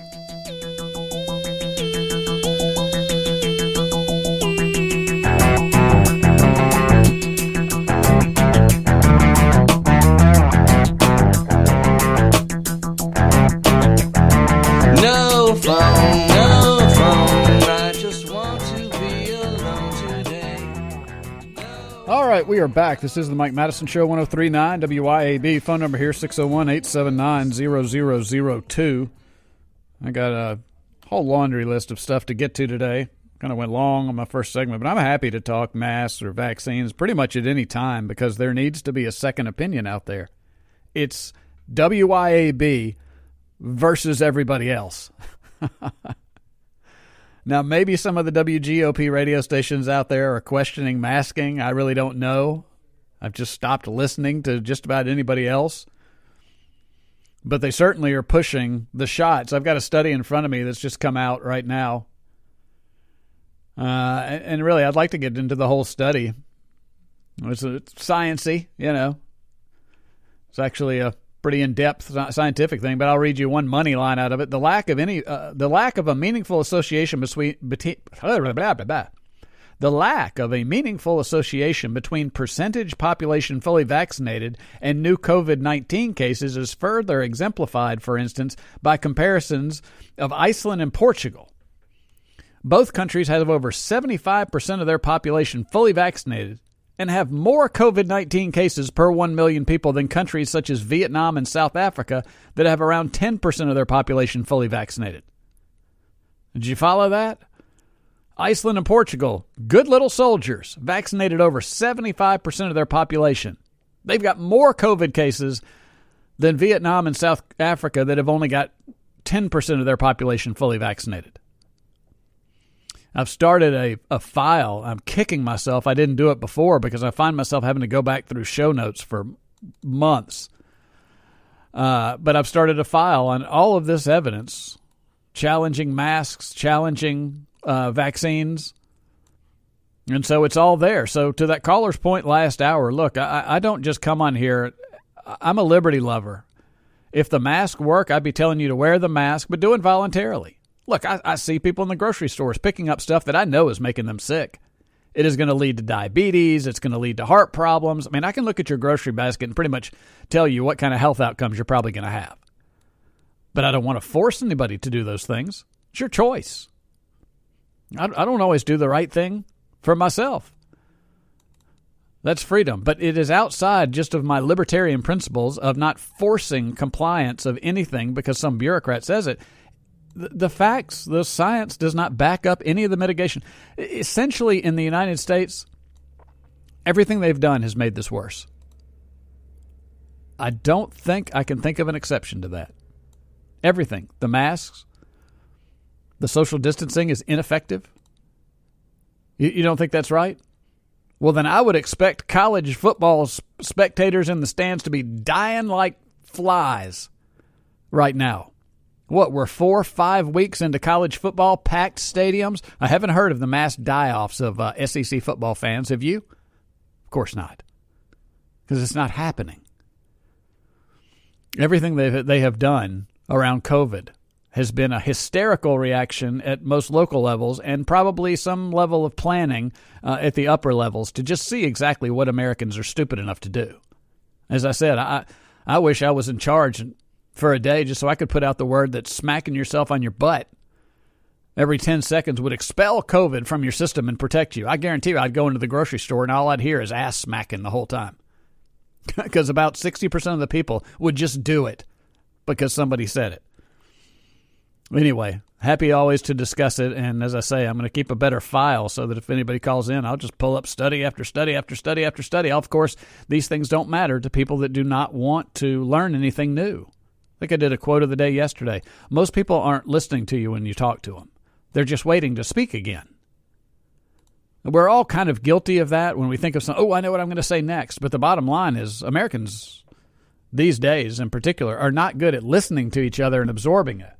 No phone, no phone, I just want to be alone today. All right, we are back. This is the Mike Madison Show, one oh three point nine W I A B. Phone number here, six oh one, eight seven nine, zero zero zero two. I got a whole laundry list of stuff to get to today. Kind of went long on my first segment, but I'm happy to talk masks or vaccines pretty much at any time because there needs to be a second opinion out there. It's W I A B versus everybody else. Now, maybe some of the W G O P radio stations out there are questioning masking. I really don't know. I've just stopped listening to just about anybody else. But they certainly are pushing the shots. I've got a study in front of me that's just come out right now. Uh, and, and really, I'd like to get into the whole study. It's, it's science-y, you know. It's actually a pretty in-depth scientific thing, but I'll read you one money line out of it. The lack of any, uh, the lack of a meaningful association between, between blah, blah, blah, blah. the lack of a meaningful association between percentage population fully vaccinated and new COVID nineteen cases is further exemplified, for instance, by comparisons of Iceland and Portugal. Both countries have over seventy-five percent of their population fully vaccinated and have more COVID nineteen cases per one million people than countries such as Vietnam and South Africa that have around ten percent of their population fully vaccinated. Did you follow that? Iceland and Portugal, good little soldiers, vaccinated over seventy-five percent of their population. They've got more COVID cases than Vietnam and South Africa that have only got ten percent of their population fully vaccinated. I've started a, a file. I'm kicking myself. I didn't do it before because I find myself having to go back through show notes for months. Uh, but I've started a file on all of this evidence, challenging masks, challenging uh, vaccines. And so it's all there. So to that caller's point last hour, look, I, I don't just come on here. I'm a liberty lover. If the mask work, I'd be telling you to wear the mask, but do it voluntarily. Look, I, I see people in the grocery stores picking up stuff that I know is making them sick. It is going to lead to diabetes. It's going to lead to heart problems. I mean, I can look at your grocery basket and pretty much tell you what kind of health outcomes you're probably going to have. But I don't want to force anybody to do those things. It's your choice. I, I don't always do the right thing for myself. That's freedom. But it is outside just of my libertarian principles of not forcing compliance of anything because some bureaucrat says it. The facts, the science does not back up any of the mitigation. Essentially, in the United States, everything they've done has made this worse. I don't think I can think of an exception to that. Everything. The masks, the social distancing is ineffective. You, you don't think that's right? Well, then I would expect college football spectators in the stands to be dying like flies right now. What, we're four or five weeks into college football, packed stadiums? I haven't heard of the mass die-offs of uh, S E C football fans. Have you? Of course not. Because it's not happening. Everything they they have done around COVID has been a hysterical reaction at most local levels and probably some level of planning uh, at the upper levels to just see exactly what Americans are stupid enough to do. As I said, I I wish I was in charge for a day just so I could put out the word that smacking yourself on your butt every ten seconds would expel COVID from your system and protect you. I guarantee you I'd go into the grocery store and all I'd hear is ass smacking the whole time. Because about sixty percent of the people would just do it because somebody said it. Anyway, happy always to discuss it. And as I say, I'm going to keep a better file so that if anybody calls in, I'll just pull up study after study after study after study. Of course, these things don't matter to people that do not want to learn anything new. I think I did a quote of the day yesterday. Most people aren't listening to you when you talk to them. They're just waiting to speak again. We're all kind of guilty of that when we think of something, oh, I know what I'm going to say next. But the bottom line is Americans these days in particular are not good at listening to each other and absorbing it.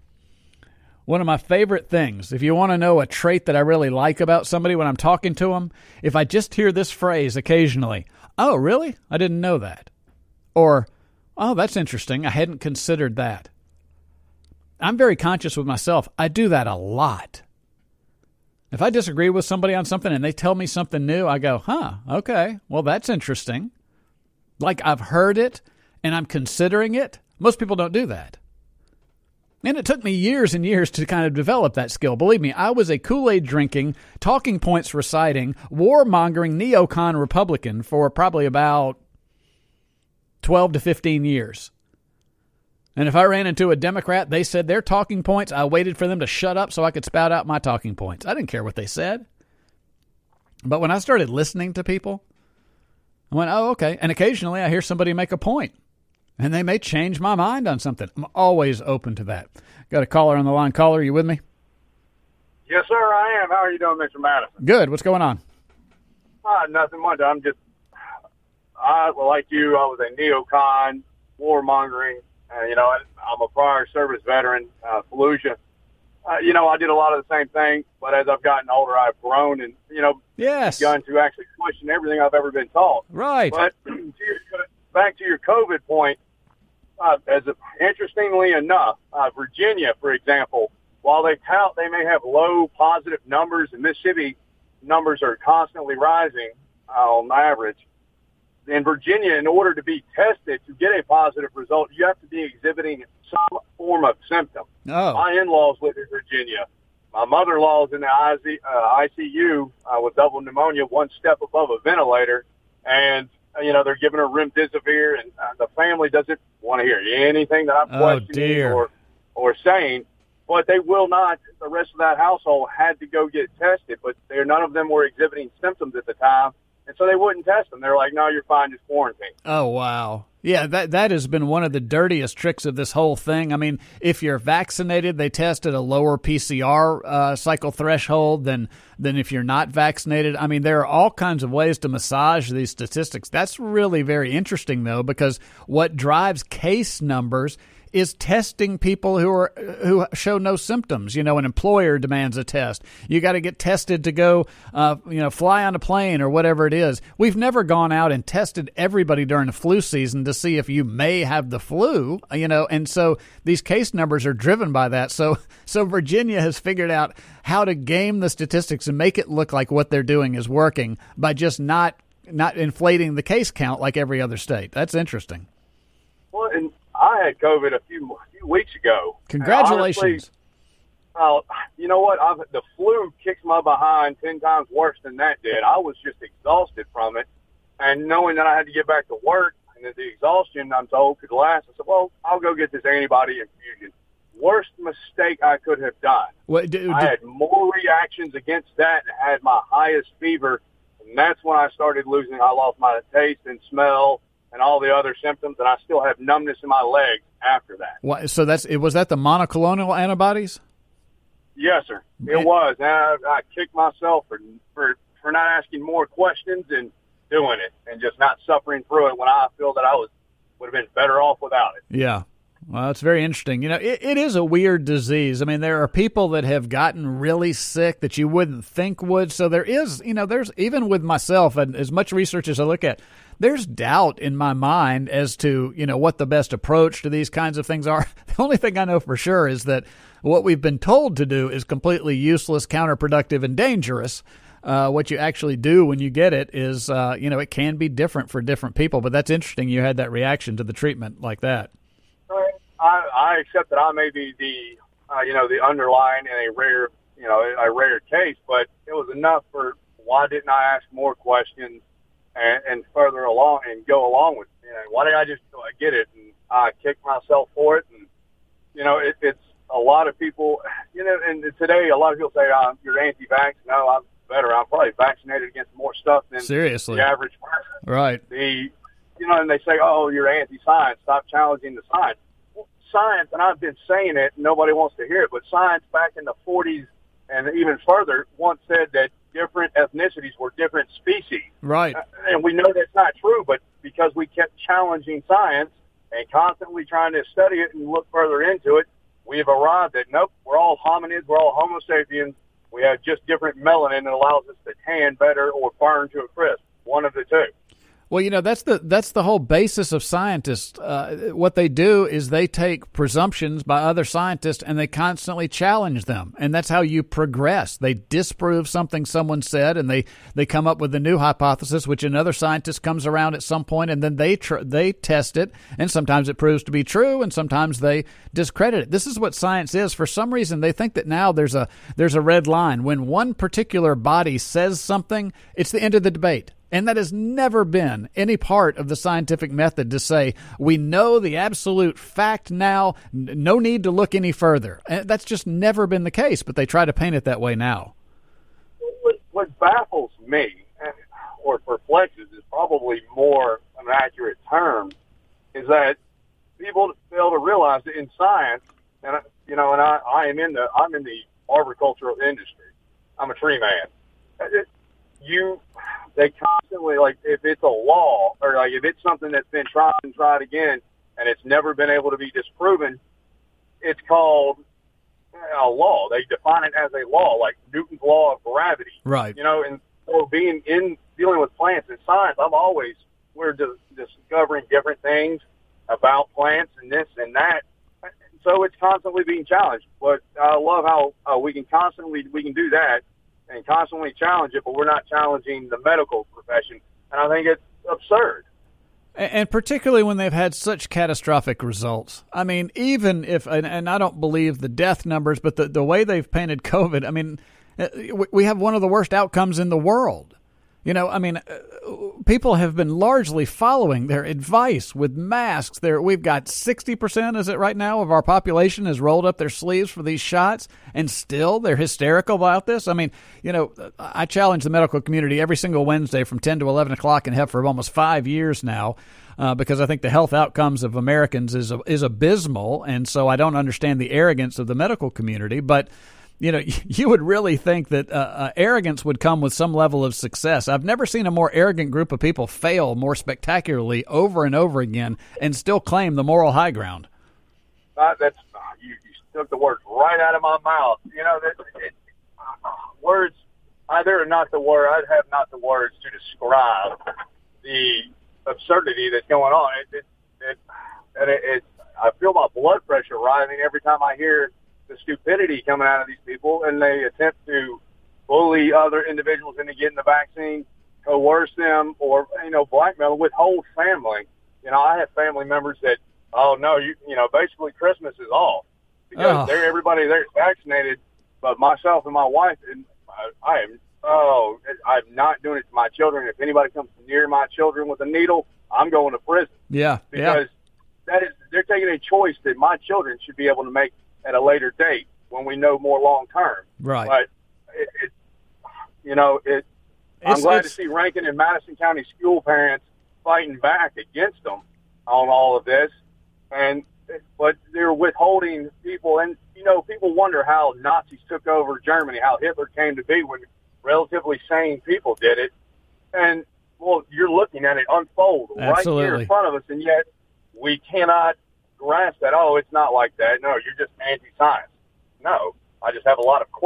One of my favorite things, if you want to know a trait that I really like about somebody when I'm talking to them, if I just hear this phrase occasionally, oh, really? I didn't know that. Or, oh, that's interesting. I hadn't considered that. I'm very conscious with myself. I do that a lot. If I disagree with somebody on something and they tell me something new, I go, huh, okay, well, that's interesting. Like I've heard it and I'm considering it. Most people don't do that. And it took me years and years to kind of develop that skill. Believe me, I was a Kool-Aid drinking, talking points reciting, warmongering neocon Republican for probably about twelve to fifteen years. And if I ran into a Democrat, they said their talking points, I waited for them to shut up so I could spout out my talking points. I didn't care what they said. But when I started listening to people, I went, oh, okay. And occasionally I hear somebody make a point. And they may change my mind on something. I'm always open to that. Got a caller on the line. Caller, are you with me? Yes, sir, I am. How are you doing, Mister Madison? Good. What's going on? Uh, nothing much. I'm just, I, well, like you, I was a neocon, warmongering. Uh, you know, I'm a prior service veteran, uh, Fallujah. Uh, you know, I did a lot of the same thing, but as I've gotten older, I've grown and, you know, yes. begun to actually question everything I've ever been taught. Right. But to your, back to your COVID point, Uh, as a, interestingly enough, uh, Virginia, for example, while they tout they may have low positive numbers, and Mississippi numbers are constantly rising uh, on average. In Virginia, in order to be tested to get a positive result, you have to be exhibiting some form of symptom. Oh. My in-laws live in Virginia. My mother-in-law is in the I C, uh, I C U uh, with double pneumonia, one step above a ventilator, and you know, they're giving her remdesivir, and uh, the family doesn't want to hear anything that I'm oh, questioning dear. or or saying. But they will not. The rest of that household had to go get tested, but they're, none of them were exhibiting symptoms at the time, and so they wouldn't test them. They're like, no, you're fine, just quarantine. Oh, wow. Yeah, that that has been one of the dirtiest tricks of this whole thing. I mean, if you're vaccinated, they test at a lower P C R uh, cycle threshold than than if you're not vaccinated. I mean, there are all kinds of ways to massage these statistics. That's really very interesting, though, because what drives case numbers is testing people who are who show no symptoms. You know, an employer demands a test. You got to get tested to go, uh, you know, fly on a plane or whatever it is. We've never gone out and tested everybody during the flu season to see if you may have the flu, you know, and so these case numbers are driven by that. So, so Virginia has figured out how to game the statistics and make it look like what they're doing is working by just not not inflating the case count like every other state. That's interesting. Well, and I had COVID a few, a few weeks ago. Congratulations. Uh, you know what? I've, the flu kicked my behind ten times worse than that did. I was just exhausted from it. And knowing that I had to get back to work and that the exhaustion, I'm told, could last, I said, well, I'll go get this antibody infusion. Worst mistake I could have done. What, do, I do, had more reactions against that and had my highest fever. And that's when I started losing. I lost my taste and smell and all the other symptoms, and I still have numbness in my legs after that. what, so that's was that the monoclonal antibodies? Yes, sir. It was. And I, I kicked myself for, for for not asking more questions and doing it and just not suffering through it when I feel that I was would have been better off without it. Yeah. Well, it's very interesting. You know, it, it is a weird disease. I mean, there are people that have gotten really sick that you wouldn't think would. So there is, you know, there's even with myself, and as much research as I look at, there's doubt in my mind as to, you know, what the best approach to these kinds of things are. The only thing I know for sure is that what we've been told to do is completely useless, counterproductive, and dangerous. Uh, what you actually do when you get it is, uh, you know, it can be different for different people. But that's interesting you had that reaction to the treatment like that. I, I accept that I may be the, uh, you know, the underlying in a rare, you know, a rare case, but it was enough for why didn't I ask more questions and, and further along and go along with it? You know, why did I just uh, get it and I uh, kick myself for it? And, you know, it, it's a lot of people, you know, and today a lot of people say, uh, you're anti-vax. No, I'm better. I'm probably vaccinated against more stuff than Seriously. the average person. Right. The, you know, and they say, oh, you're anti-science. Stop challenging the science. Well, science, and I've been saying it, nobody wants to hear it, but science back in the forties and even further once said that different ethnicities were different species. Right. And we know that's not true, but because we kept challenging science and constantly trying to study it and look further into it, we have arrived at, nope, we're all hominids, we're all Homo sapiens. We have just different melanin that allows us to tan better or burn to a crisp, one of the two. Well, you know, that's the that's the whole basis of scientists. Uh, what they do is they take presumptions by other scientists and they constantly challenge them. And that's how you progress. They disprove something someone said and they, they come up with a new hypothesis, which another scientist comes around at some point and then they tr- they test it. And sometimes it proves to be true and sometimes they discredit it. This is what science is. For some reason, they think that now there's a there's a red line. When one particular body says something, it's the end of the debate. And that has never been any part of the scientific method to say, we know the absolute fact now, no need to look any further. And that's just never been the case, but they try to paint it that way now. What, what baffles me, or perplexes, is probably more an accurate term, is that people fail to realize that in science, and you know, and I, I am in the I'm in the arboricultural industry. I'm a tree man. It, you they constantly, like, if it's a law or like if it's something that's been tried and tried again and it's never been able to be disproven, it's called a law. They define it as a law, like Newton's law of gravity. Right. You know, and so being in dealing with plants and science, I'm always we're di- discovering different things about plants and this and that. So it's constantly being challenged. But I love how uh, we can constantly we can do that and constantly challenge it, but we're not challenging the medical profession. And I think it's absurd. And particularly when they've had such catastrophic results. I mean, even if, and, and I don't believe the death numbers, but the, the way they've painted COVID, I mean, we have one of the worst outcomes in the world. You know, I mean, people have been largely following their advice with masks. There, we've got sixty percent, is it right now, of our population has rolled up their sleeves for these shots, and still they're hysterical about this. I mean, you know, I challenge the medical community every single Wednesday from ten to eleven o'clock and have for almost five years now. Uh, because I think the health outcomes of Americans is is abysmal, and so I don't understand the arrogance of the medical community. But you know, you would really think that uh, uh, arrogance would come with some level of success. I've never seen a more arrogant group of people fail more spectacularly over and over again and still claim the moral high ground. Uh, that's uh, you, you took the words right out of my mouth. You know, that it, uh, words. I, they're not the word. I have not the words to describe the absurdity that's going on. It, it, it, and it, it, I feel my blood pressure rising every time I hear the stupidity coming out of these people, and they attempt to bully other individuals into getting the vaccine, coerce them, or, you know, blackmail, withhold family. You know, I have family members that, oh, no, you you know, basically Christmas is off because oh. they're everybody there's vaccinated, but myself and my wife, and I, I am, oh, I'm not doing it to my children. If anybody comes near my children with a needle, I'm going to prison. Yeah, because yeah. that is, they're taking a choice that my children should be able to make at a later date when we know more long term. Right. But it, it you know, it. I'm It's- glad it's- to see Rankin and Madison County school parents fighting back against them on all of this, and but they're withholding people, and you know, people wonder how Nazis took over Germany, how Hitler came to be when relatively sane people did it, and well, you're looking at it unfold right here Absolutely. in front of us, and yet we cannot grasp that, oh, it's not like that. No, you're just anti-science. No, I just have a lot of questions.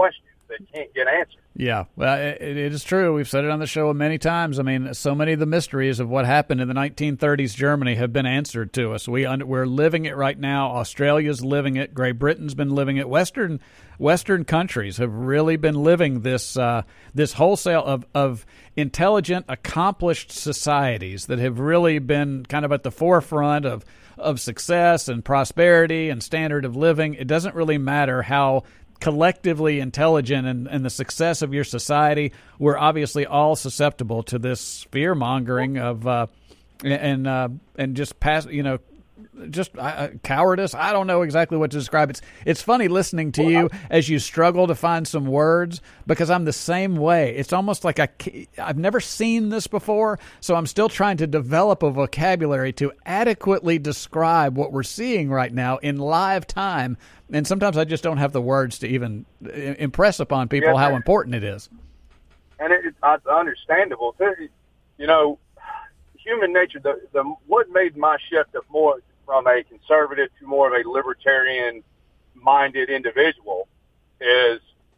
that can't get answered. Yeah, well, it, it is true. We've said it on the show many times. I mean, so many of the mysteries of what happened in the nineteen thirties Germany have been answered to us. We, we're living it right now. Australia's living it. Great Britain's been living it. Western Western countries have really been living this uh, this wholesale of, of intelligent, accomplished societies that have really been kind of at the forefront of, of success and prosperity and standard of living. It doesn't really matter how collectively intelligent and, and the success of your society. We're obviously all susceptible to this fear mongering of uh, and uh, and just pass you know just uh, cowardice. I don't know exactly what to describe. It's it's funny listening to you as you struggle to find some words, because I'm the same way. It's almost like I I've never seen this before, so I'm still trying to develop a vocabulary to adequately describe what we're seeing right now in live time. And sometimes I just don't have the words to even impress upon people yeah, how important it is. And it, it's understandable. You know, human nature, the, the what made my shift of more from a conservative to more of a libertarian-minded individual is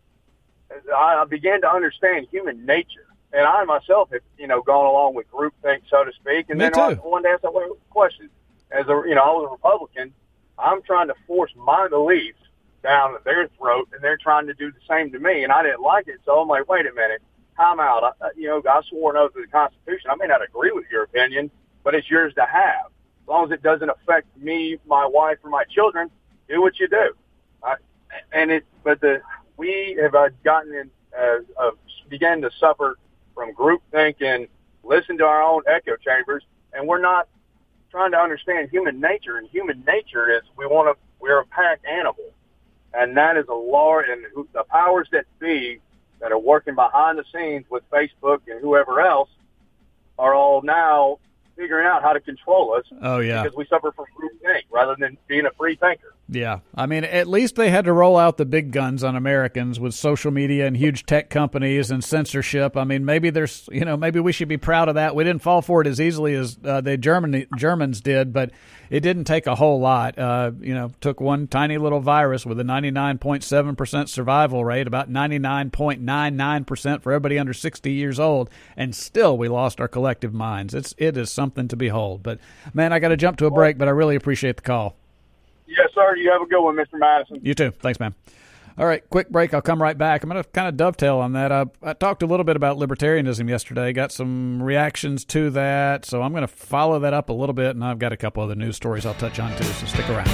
I began to understand human nature. And I myself have, you know, gone along with groupthink, so to speak. And Me then too. I wanted to ask that question. As a, you know, I was a Republican. I'm trying to force my beliefs down their throat, and they're trying to do the same to me, and I didn't like it. So I'm like, wait a minute, time out. I, you know, I swore an oath to the Constitution. I may not agree with your opinion, but it's yours to have. As long as it doesn't affect me, my wife, or my children, do what you do. I, and it, but the we have uh, gotten in, uh, uh, began to suffer from groupthink and listen to our own echo chambers, and we're not trying to understand human nature. And human nature is we want to we're a pack animal, and that is a large and who, the powers that be that are working behind the scenes with Facebook and whoever else are all now figuring out how to control us. Oh yeah, because we suffer from groupthink rather than being a free thinker. Yeah, I mean, at least they had to roll out the big guns on Americans with social media and huge tech companies and censorship. I mean, maybe there's, you know, maybe we should be proud of that. We didn't fall for it as easily as uh, the German Germans did, but it didn't take a whole lot. Uh, you know, took one tiny little virus with a ninety-nine point seven percent survival rate, about ninety-nine point nine nine percent for everybody under sixty years old, and still we lost our collective minds. It's it is something to behold. But man, I got to jump to a break, but I really appreciate the call. Yes, sir. You have a good one, Mister Madison. You too. Thanks, man. All right, quick break. I'll come right back. I'm going to kind of dovetail on that. I, I talked a little bit about libertarianism yesterday, got some reactions to that, so I'm going to follow that up a little bit, and I've got a couple other news stories I'll touch on too, so stick around.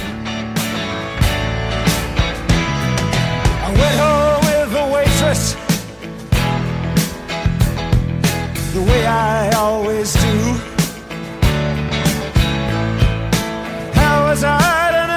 I went home with the waitress the way I always do. How was I?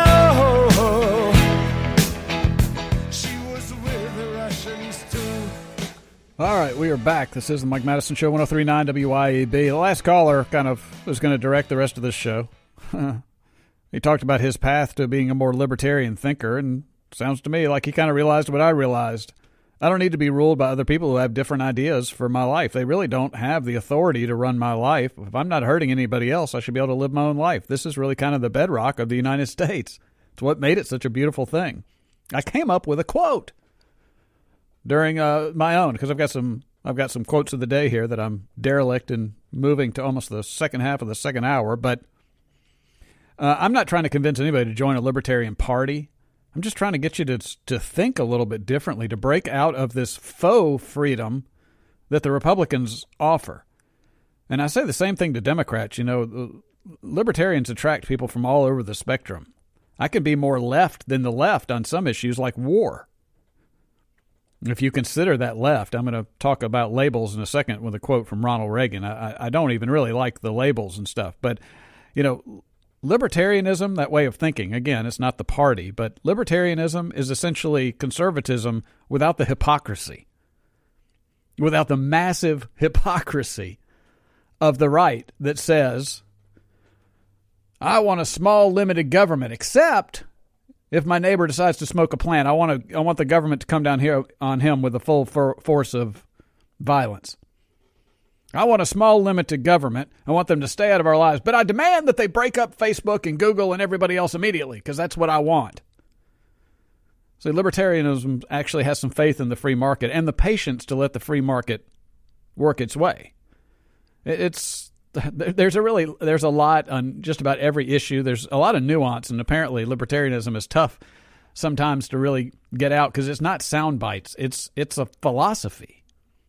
All right, we are back. This is the Mike Madison Show, one oh three point nine W I E B. The last caller kind of was going to direct the rest of this show. He talked about his path to being a more libertarian thinker, and sounds to me like he kind of realized what I realized. I don't need to be ruled by other people who have different ideas for my life. They really don't have the authority to run my life. If I'm not hurting anybody else, I should be able to live my own life. This is really kind of the bedrock of the United States. It's what made it such a beautiful thing. I came up with a quote during uh, my own, because I've got some I've got some quotes of the day here that I'm derelict in moving to almost the second half of the second hour. But uh, I'm not trying to convince anybody to join a libertarian party. I'm just trying to get you to to think a little bit differently, to break out of this faux freedom that the Republicans offer. And I say the same thing to Democrats. You know, libertarians attract people from all over the spectrum. I can be more left than the left on some issues like war. If you consider that left, I'm going to talk about labels in a second with a quote from Ronald Reagan. I, I don't even really like the labels and stuff. But, you know, libertarianism, that way of thinking, again, it's not the party, but libertarianism is essentially conservatism without the hypocrisy, without the massive hypocrisy of the right that says, I want a small, limited government, except if my neighbor decides to smoke a plant, I want to. I want the government to come down here on him with the full for, force of violence. I want a small, limited government. I want them to stay out of our lives, but I demand that they break up Facebook and Google and everybody else immediately, because that's what I want. So libertarianism actually has some faith in the free market and the patience to let the free market work its way. It's there's a really there's a lot on just about every issue. There's a lot of nuance, and apparently libertarianism is tough sometimes to really get out because it's not sound bites. It's it's a philosophy.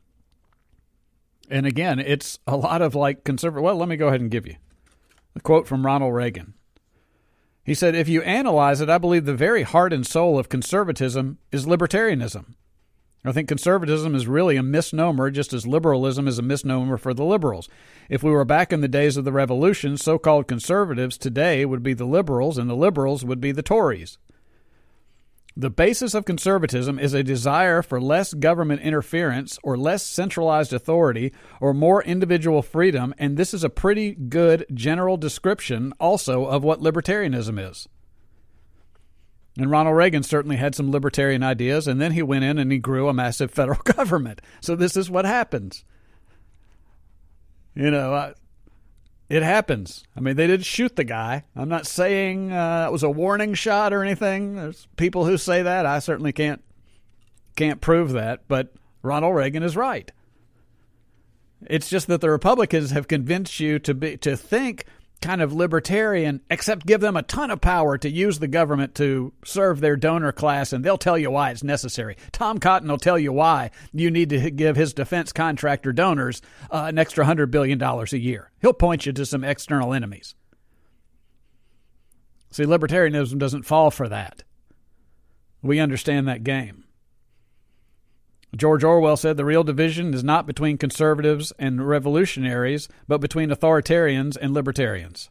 And again, it's a lot of like conservative. Well, let me go ahead and give you a quote from Ronald Reagan. He said, "If you analyze it, I believe the very heart and soul of conservatism is libertarianism. I think conservatism is really a misnomer, just as liberalism is a misnomer for the liberals. If we were back in the days of the revolution, so-called conservatives today would be the liberals, and the liberals would be the Tories. The basis of conservatism is a desire for less government interference or less centralized authority or more individual freedom, and this is a pretty good general description also of what libertarianism is." And Ronald Reagan certainly had some libertarian ideas, and then he went in and he grew a massive federal government. So this is what happens. You know, uh, it happens. I mean, they did shoot the guy. I'm not saying uh, it was a warning shot or anything. There's people who say that. I certainly can't can't prove that, but Ronald Reagan is right. It's just that the Republicans have convinced you to be to think kind of libertarian, except give them a ton of power to use the government to serve their donor class, and they'll tell you why it's necessary. Tom Cotton will tell you why you need to give his defense contractor donors uh, an extra one hundred billion dollars a year. He'll point you to some external enemies. See, libertarianism doesn't fall for that. We understand that game. George Orwell said the real division is not between conservatives and revolutionaries, but between authoritarians and libertarians.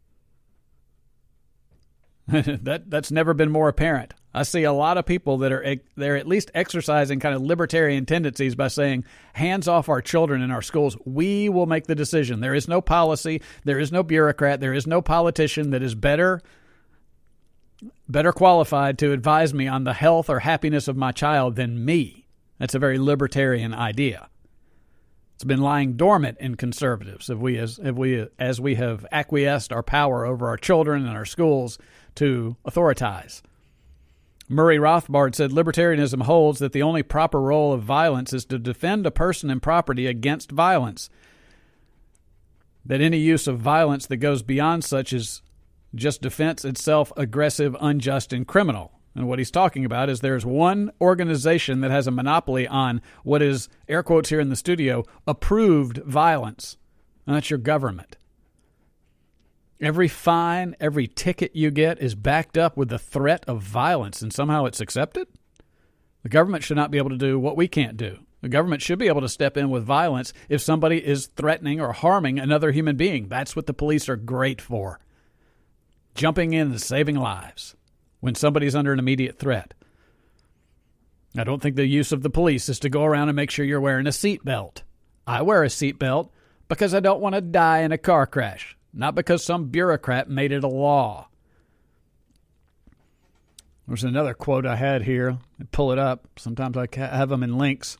that that's never been more apparent. I see a lot of people that are they're at least exercising kind of libertarian tendencies by saying, hands off our children in our schools. We will make the decision. There is no policy. There is no bureaucrat. There is no politician that is better better qualified to advise me on the health or happiness of my child than me. That's a very libertarian idea. It's been lying dormant in conservatives if we as if we as we have acquiesced our power over our children and our schools to authoritize. Murray Rothbard said libertarianism holds that the only proper role of violence is to defend a person and property against violence. That any use of violence that goes beyond such is just defense itself aggressive, unjust, and criminal. And what he's talking about is there's one organization that has a monopoly on what is, air quotes here in the studio, approved violence. And that's your government. Every fine, every ticket you get is backed up with the threat of violence, and somehow it's accepted? The government should not be able to do what we can't do. The government should be able to step in with violence if somebody is threatening or harming another human being. That's what the police are great for. Jumping in and saving lives when somebody's under an immediate threat. I don't think the use of the police is to go around and make sure you're wearing a seatbelt. I wear a seatbelt because I don't want to die in a car crash, not because some bureaucrat made it a law. There's another quote I had here. I pull it up. Sometimes I have them in links.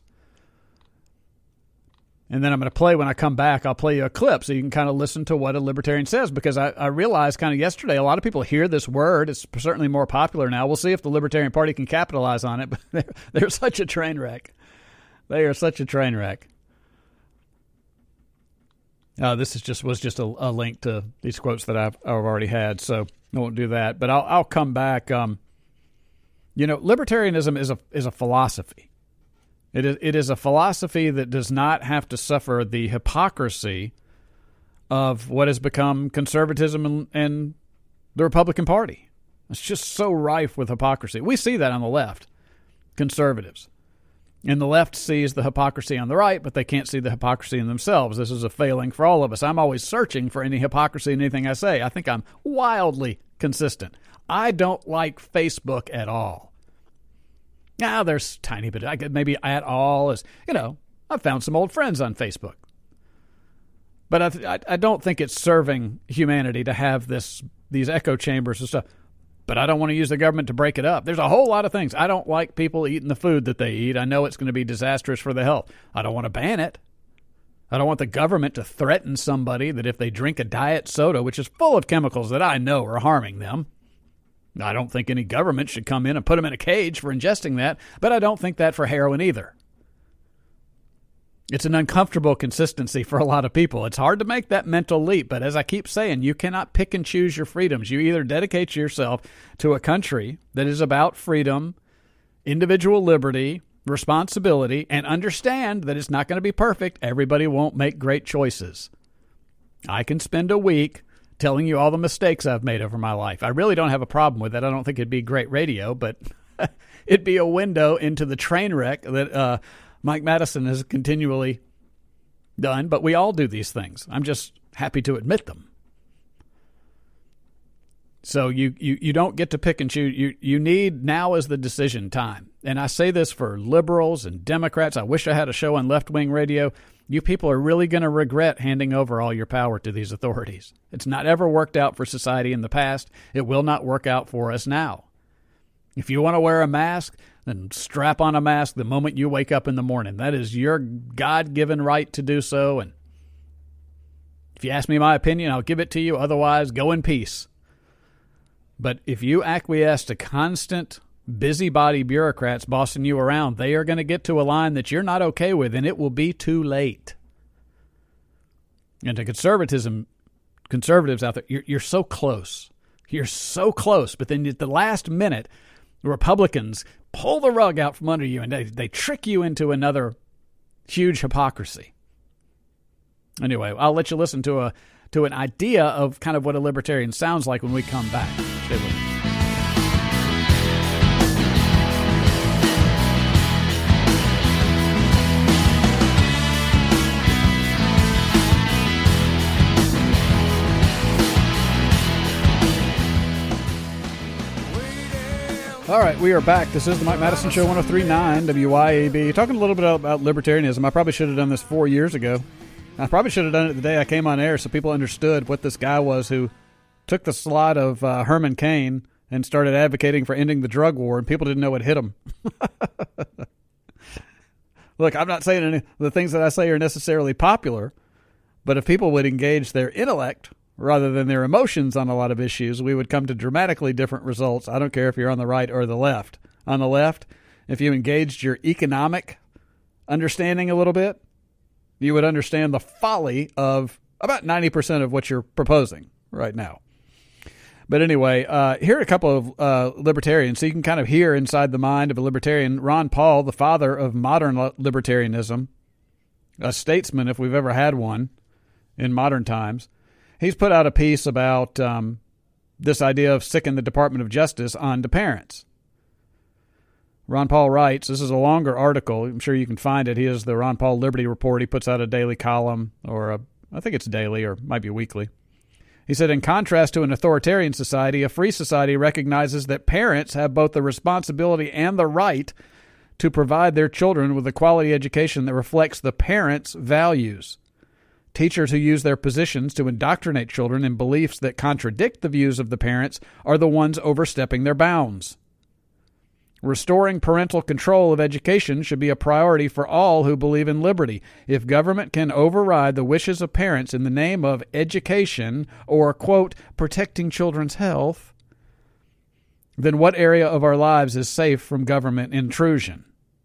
And then I'm going to play, when I come back, I'll play you a clip so you can kind of listen to what a libertarian says, because I, I realized kind of yesterday a lot of people hear this word. It's certainly more popular now. We'll see if the Libertarian Party can capitalize on it, but they're, they're such a train wreck. They are such a train wreck. Uh, this is just was just a, a link to these quotes that I've, I've already had, so I won't do that. But I'll, I'll come back. Um, you know, libertarianism is a is a philosophy. It is it is a philosophy that does not have to suffer the hypocrisy of what has become conservatism and, and the Republican Party. It's just so rife with hypocrisy. We see that on the left, conservatives. And the left sees the hypocrisy on the right, but they can't see the hypocrisy in themselves. This is a failing for all of us. I'm always searching for any hypocrisy in anything I say. I think I'm wildly consistent. I don't like Facebook at all. Now, there's tiny bit, I could maybe at all is, you know, I've found some old friends on Facebook. But I, I, I don't think it's serving humanity to have this these echo chambers and stuff. But I don't want to use the government to break it up. There's a whole lot of things. I don't like people eating the food that they eat. I know it's going to be disastrous for the health. I don't want to ban it. I don't want the government to threaten somebody that if they drink a diet soda, which is full of chemicals that I know are harming them, I don't think any government should come in and put them in a cage for ingesting that, but I don't think that for heroin either. It's an uncomfortable consistency for a lot of people. It's hard to make that mental leap, but as I keep saying, you cannot pick and choose your freedoms. You either dedicate yourself to a country that is about freedom, individual liberty, responsibility, and understand that it's not going to be perfect. Everybody won't make great choices. I can spend a week telling you all the mistakes I've made over my life. I really don't have a problem with that. I don't think it'd be great radio, but it'd be a window into the train wreck that uh, Mike Madison has continually done. But we all do these things. I'm just happy to admit them. So you, you, you don't get to pick and choose. You, you need, now is the decision time. And I say this for liberals and Democrats. I wish I had a show on left-wing radio. You people are really going to regret handing over all your power to these authorities. It's not ever worked out for society in the past. It will not work out for us now. If you want to wear a mask, then strap on a mask the moment you wake up in the morning. That is your God-given right to do so. And if you ask me my opinion, I'll give it to you. Otherwise, go in peace. But if you acquiesce to constant busybody bureaucrats bossing you around, they are going to get to a line that you're not okay with, and it will be too late. And to conservatism, conservatives out there, you're, you're so close. You're so close. But then at the last minute, the Republicans pull the rug out from under you, and they, they trick you into another huge hypocrisy. Anyway, I'll let you listen to a to an idea of kind of what a libertarian sounds like when we come back. Stay with me. All right, we are back. This is the Mike Madison Show, one oh three point nine W Y A B. Talking a little bit about libertarianism. I probably should have done this four years ago. I probably should have done it the day I came on air so people understood what this guy was who took the slot of uh, Herman Cain and started advocating for ending the drug war, and people didn't know what hit him. Look, I'm not saying any, the things that I say are necessarily popular, but if people would engage their intellect rather than their emotions on a lot of issues, we would come to dramatically different results. I don't care if you're on the right or the left. On the left, if you engaged your economic understanding a little bit, you would understand the folly of about ninety percent of what you're proposing right now. But anyway, uh, here are a couple of uh, libertarians, so you can kind of hear inside the mind of a libertarian. Ron Paul, the father of modern libertarianism, a statesman if we've ever had one in modern times, he's put out a piece about um, this idea of sicking the Department of Justice onto parents. Ron Paul writes, this is a longer article. I'm sure you can find it. He has the Ron Paul Liberty Report. He puts out a daily column, or a, I think it's daily or might be weekly. He said, in contrast to an authoritarian society, a free society recognizes that parents have both the responsibility and the right to provide their children with a quality education that reflects the parents' values. Teachers who use their positions to indoctrinate children in beliefs that contradict the views of the parents are the ones overstepping their bounds. Restoring parental control of education should be a priority for all who believe in liberty. If government can override the wishes of parents in the name of education or, quote, protecting children's health, then what area of our lives is safe from government intrusion?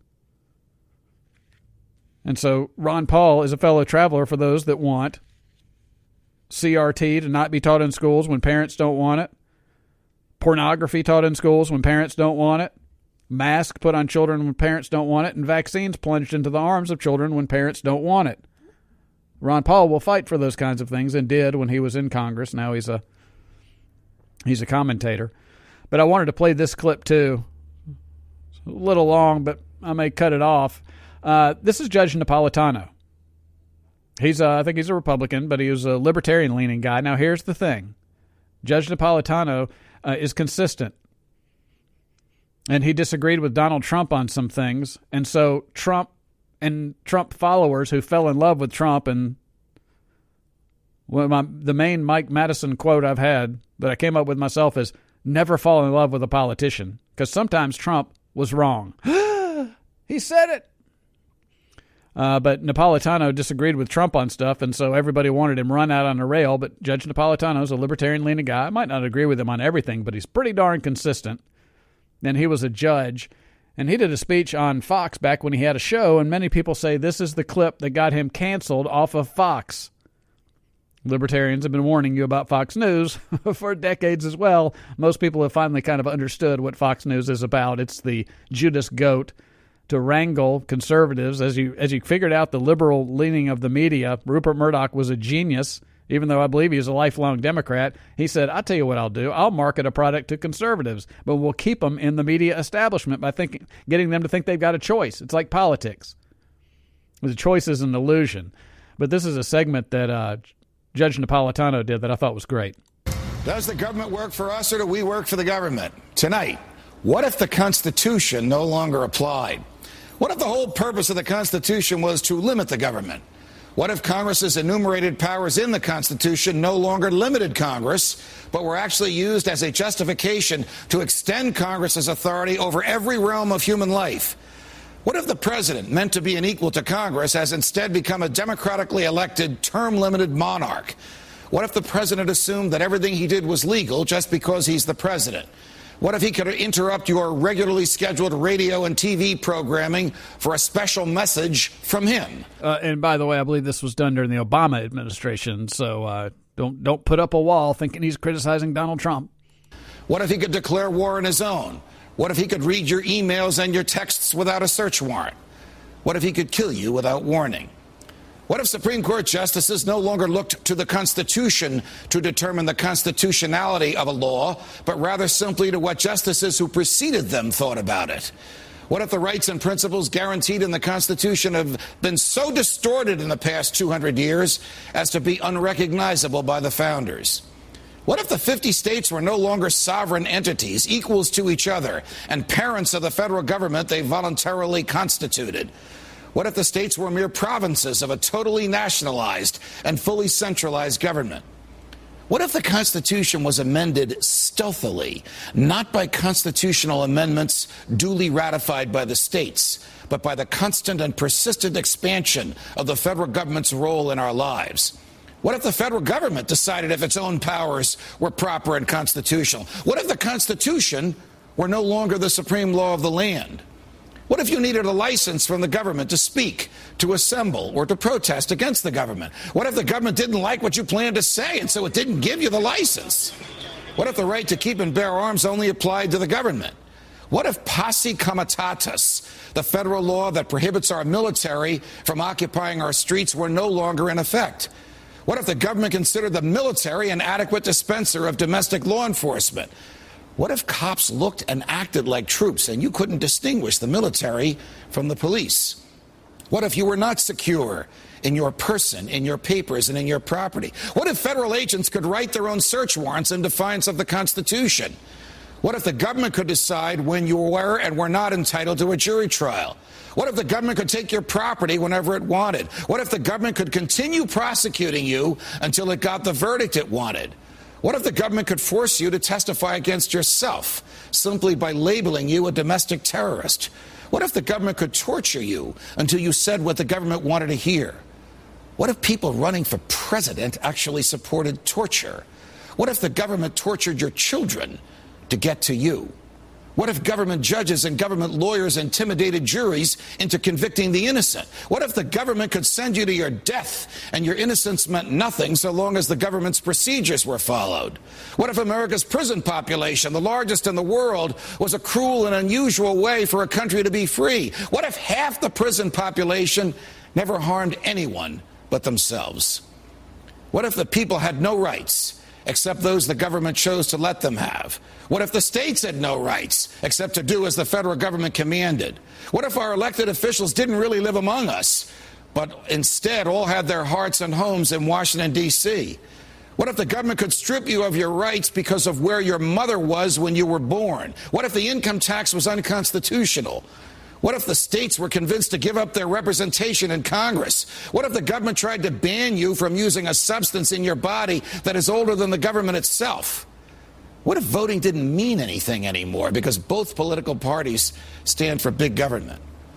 And so Ron Paul is a fellow traveler for those that want C R T to not be taught in schools when parents don't want it, pornography taught in schools when parents don't want it, masks put on children when parents don't want it, and vaccines plunged into the arms of children when parents don't want it. Ron Paul will fight for those kinds of things and did when he was in Congress. Now he's a he's a commentator. But I wanted to play this clip too. It's a little long, but I may cut it off. Uh, this is Judge Napolitano. He's uh, I think he's a Republican, but he was a libertarian-leaning guy. Now here's the thing. Judge Napolitano uh, is consistent. And he disagreed with Donald Trump on some things. And so Trump and Trump followers who fell in love with Trump, and well, my, the main Mike Madison quote I've had that I came up with myself is, never fall in love with a politician, because sometimes Trump was wrong. He said it. Uh, but Napolitano disagreed with Trump on stuff, and so everybody wanted him run out on a rail. But Judge Napolitano is a libertarian-leaning guy. I might not agree with him on everything, but he's pretty darn consistent. And he was a judge. And he did a speech on Fox back when he had a show, and many people say this is the clip that got him canceled off of Fox. Libertarians have been warning you about Fox News for decades as well. Most people have finally kind of understood what Fox News is about. It's the Judas goat to wrangle conservatives. As you as you figured out the liberal leaning of the media, Rupert Murdoch was a genius, even though I believe he's a lifelong Democrat. He said, I'll tell you what I'll do. I'll market a product to conservatives, but we'll keep them in the media establishment by thinking, getting them to think they've got a choice. It's like politics. The choice is an illusion. But this is a segment that uh, Judge Napolitano did that I thought was great. Does the government work for us or do we work for the government? Tonight, what if the Constitution no longer applied? What if the whole purpose of the Constitution was to limit the government? What if Congress's enumerated powers in the Constitution no longer limited Congress, but were actually used as a justification to extend Congress's authority over every realm of human life? What if the president, meant to be an equal to Congress, has instead become a democratically elected, term-limited monarch? What if the president assumed that everything he did was legal just because he's the president? What if he could interrupt your regularly scheduled radio and T V programming for a special message from him? Uh, and by the way, I believe this was done during the Obama administration, so uh, don't don't put up a wall thinking he's criticizing Donald Trump. What if he could declare war on his own? What if he could read your emails and your texts without a search warrant? What if he could kill you without warning? What if Supreme Court justices no longer looked to the Constitution to determine the constitutionality of a law, but rather simply to what justices who preceded them thought about it? What if the rights and principles guaranteed in the Constitution have been so distorted in the past two hundred years as to be unrecognizable by the founders? What if the fifty states were no longer sovereign entities, equals to each other, and parents of the federal government they voluntarily constituted? What if the states were mere provinces of a totally nationalized and fully centralized government? What if the Constitution was amended stealthily, not by constitutional amendments duly ratified by the states, but by the constant and persistent expansion of the federal government's role in our lives? What if the federal government decided if its own powers were proper and constitutional? What if the Constitution were no longer the supreme law of the land? What if you needed a license from the government to speak, to assemble, or to protest against the government? What if the government didn't like what you planned to say, and so it didn't give you the license? What if the right to keep and bear arms only applied to the government? What if posse comitatus, the federal law that prohibits our military from occupying our streets, were no longer in effect? What if the government considered the military an adequate dispenser of domestic law enforcement? What if cops looked and acted like troops and you couldn't distinguish the military from the police? What if you were not secure in your person, in your papers, and in your property? What if federal agents could write their own search warrants in defiance of the Constitution? What if the government could decide when you were and were not entitled to a jury trial? What if the government could take your property whenever it wanted? What if the government could continue prosecuting you until it got the verdict it wanted? What if the government could force you to testify against yourself simply by labeling you a domestic terrorist? What if the government could torture you until you said what the government wanted to hear? What if people running for president actually supported torture? What if the government tortured your children to get to you? What if government judges and government lawyers intimidated juries into convicting the innocent? What if the government could send you to your death and your innocence meant nothing so long as the government's procedures were followed? What if America's prison population, the largest in the world, was a cruel and unusual way for a country to be free? What if half the prison population never harmed anyone but themselves? What if the people had no rights except those the government chose to let them have? What if the states had no rights except to do as the federal government commanded? What if our elected officials didn't really live among us, but instead all had their hearts and homes in Washington, D C? What if the government could strip you of your rights because of where your mother was when you were born? What if the income tax was unconstitutional? What if the states were convinced to give up their representation in Congress? What if the government tried to ban you from using a substance in your body that is older than the government itself? What if voting didn't mean anything anymore because both political parties stand for big government?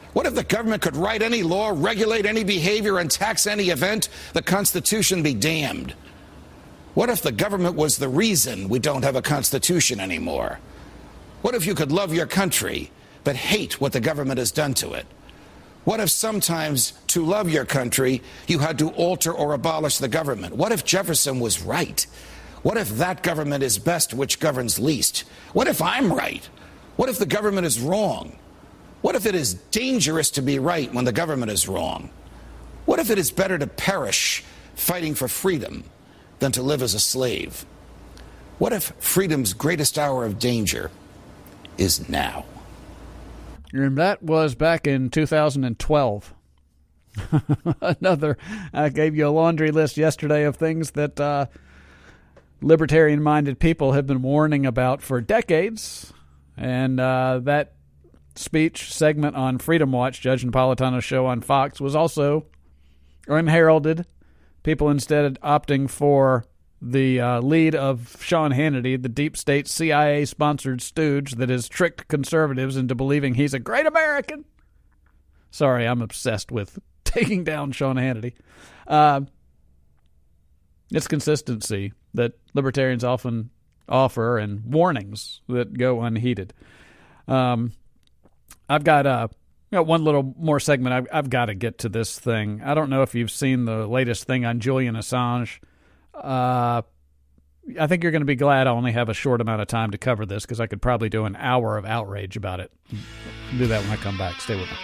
What if the government could write any law, regulate any behavior, and tax any event? The Constitution be damned. What if the government was the reason we don't have a Constitution anymore? What if you could love your country but hate what the government has done to it? What if sometimes to love your country you had to alter or abolish the government? What if Jefferson was right? What if that government is best which governs least? What if I'm right? What if the government is wrong? What if it is dangerous to be right when the government is wrong? What if it is better to perish fighting for freedom than to live as a slave? What if freedom's greatest hour of danger is now? And that was back in two thousand twelve. Another, I gave you a laundry list yesterday of things that uh, libertarian-minded people have been warning about for decades. And uh, that speech segment on Freedom Watch, Judge Napolitano's show on Fox, was also unheralded. People instead opting for the uh, lead of Sean Hannity, the deep state C I A-sponsored stooge that has tricked conservatives into believing he's a great American. Sorry, I'm obsessed with taking down Sean Hannity. Uh, it's consistency that libertarians often offer and warnings that go unheeded. Um, I've got uh, got one little more segment. I've, I've got to get to this thing. I don't know if you've seen the latest thing on Julian Assange. Uh, I think you're going to be glad I only have a short amount of time to cover this because I could probably do an hour of outrage about it. I'll do that when I come back. Stay with me.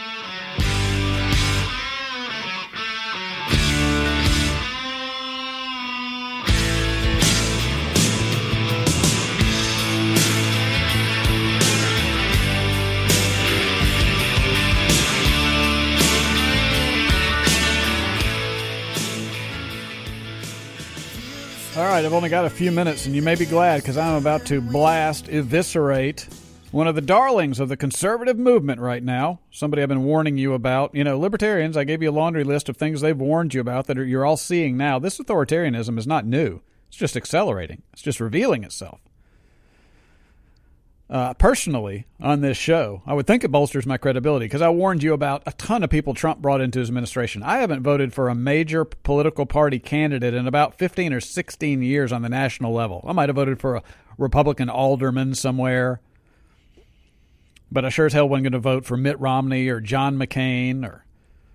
All right, I've only got a few minutes, and you may be glad because I'm about to blast, eviscerate one of the darlings of the conservative movement right now. Somebody I've been warning you about. You know, libertarians, I gave you a laundry list of things they've warned you about that are, you're all seeing now. This authoritarianism is not new. It's just accelerating. It's just revealing itself. Uh, personally, on this show, I would think it bolsters my credibility because I warned you about a ton of people Trump brought into his administration. I haven't voted for a major political party candidate in about fifteen or sixteen years on the national level. I might have voted for a Republican alderman somewhere, but I sure as hell wasn't going to vote for Mitt Romney or John McCain or,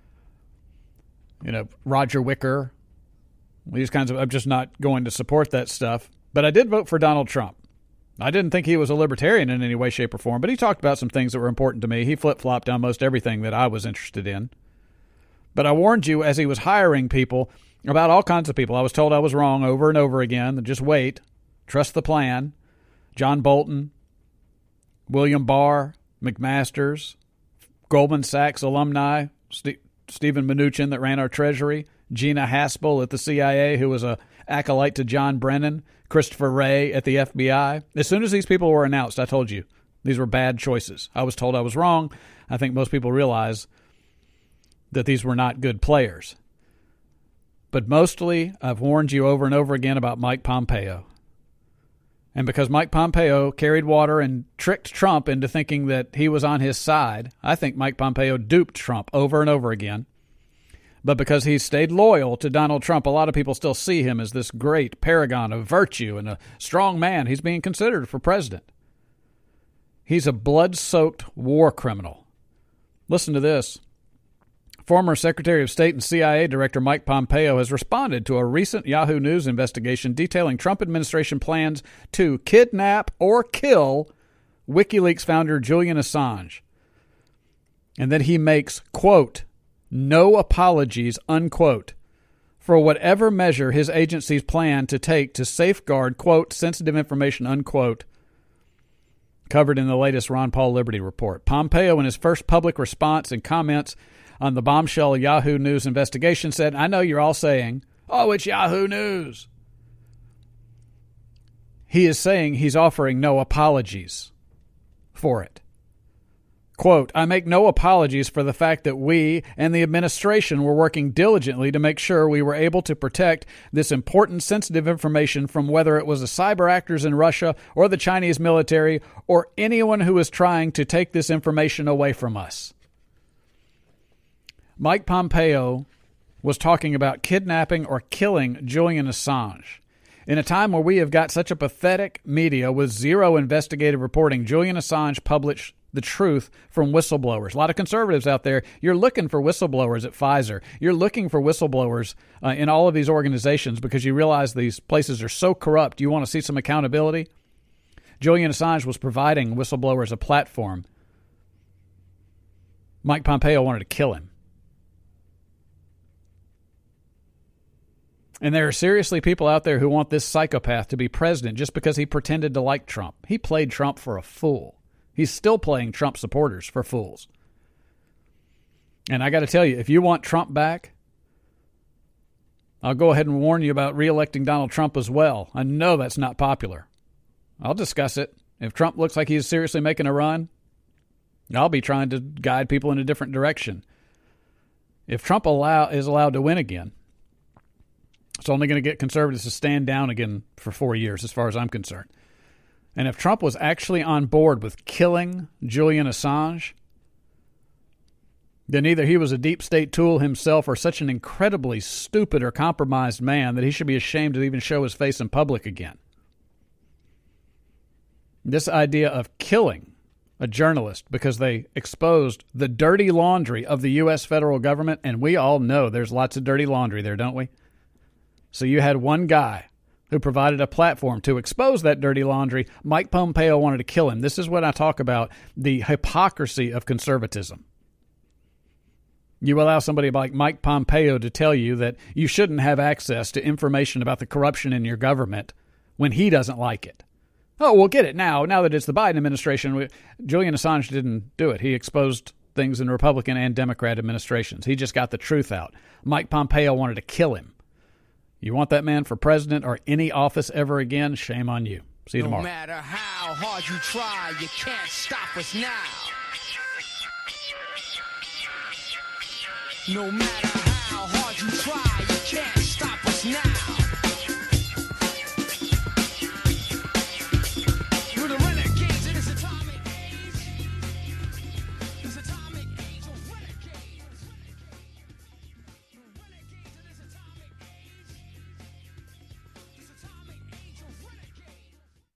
you know, Roger Wicker. These kinds of, I'm just not going to support that stuff. But I did vote for Donald Trump. I didn't think he was a libertarian in any way, shape, or form, but he talked about some things that were important to me. He flip-flopped on most everything that I was interested in. But I warned you as he was hiring people about all kinds of people. I was told I was wrong over and over again. Just wait. Trust the plan. John Bolton, William Barr, McMaster's, Goldman Sachs alumni, St- Stephen Mnuchin that ran our Treasury, Gina Haspel at the C I A, who was a acolyte to John Brennan, Christopher Wray at the F B I. As soon as these people were announced, I told you these were bad choices. I was told I was wrong. I think most people realize that these were not good players. But mostly, I've warned you over and over again about Mike Pompeo. And because Mike Pompeo carried water and tricked Trump into thinking that he was on his side, I think Mike Pompeo duped Trump over and over again. But because he stayed loyal to Donald Trump, a lot of people still see him as this great paragon of virtue and a strong man. He's being considered for president. He's a blood-soaked war criminal. Listen to this. Former Secretary of State and C I A Director Mike Pompeo has responded to a recent Yahoo News investigation detailing Trump administration plans to kidnap or kill WikiLeaks founder Julian Assange. And then he makes, quote, no apologies, unquote, for whatever measure his agencies plan to take to safeguard, quote, sensitive information, unquote, covered in the latest Ron Paul Liberty report. Pompeo, in his first public response and comments on the bombshell Yahoo News investigation, said, I know you're all saying, oh, it's Yahoo News. He is saying he's offering no apologies for it. Quote, I make no apologies for the fact that we and the administration were working diligently to make sure we were able to protect this important sensitive information from whether it was the cyber actors in Russia or the Chinese military or anyone who was trying to take this information away from us. Mike Pompeo was talking about kidnapping or killing Julian Assange. In a time where we have got such a pathetic media with zero investigative reporting, Julian Assange published the truth from whistleblowers. A lot of conservatives out there, you're looking for whistleblowers at Pfizer. You're looking for whistleblowers uh, in all of these organizations because you realize these places are so corrupt. You want to see some accountability? Julian Assange was providing whistleblowers a platform. Mike Pompeo wanted to kill him. And there are seriously people out there who want this psychopath to be president just because he pretended to like Trump. He played Trump for a fool. He's still playing Trump supporters for fools. And I got to tell you, if you want Trump back, I'll go ahead and warn you about re-electing Donald Trump as well. I know that's not popular. I'll discuss it. If Trump looks like he's seriously making a run, I'll be trying to guide people in a different direction. If Trump allow, is allowed to win again, it's only going to get conservatives to stand down again for four years, as far as I'm concerned. And if Trump was actually on board with killing Julian Assange, then either he was a deep state tool himself or such an incredibly stupid or compromised man that he should be ashamed to even show his face in public again. This idea of killing a journalist because they exposed the dirty laundry of the U S federal government, and we all know there's lots of dirty laundry there, don't we? So you had one guy who provided a platform to expose that dirty laundry. Mike Pompeo wanted to kill him. This is what I talk about, the hypocrisy of conservatism. You allow somebody like Mike Pompeo to tell you that you shouldn't have access to information about the corruption in your government when he doesn't like it. Oh, we'll get it now. Now that it's the Biden administration, Julian Assange didn't do it. He exposed things in Republican and Democrat administrations. He just got the truth out. Mike Pompeo wanted to kill him. You want that man for president or any office ever again? Shame on you. See you tomorrow. No matter how hard you try, you can't stop us now. No matter how hard you try, you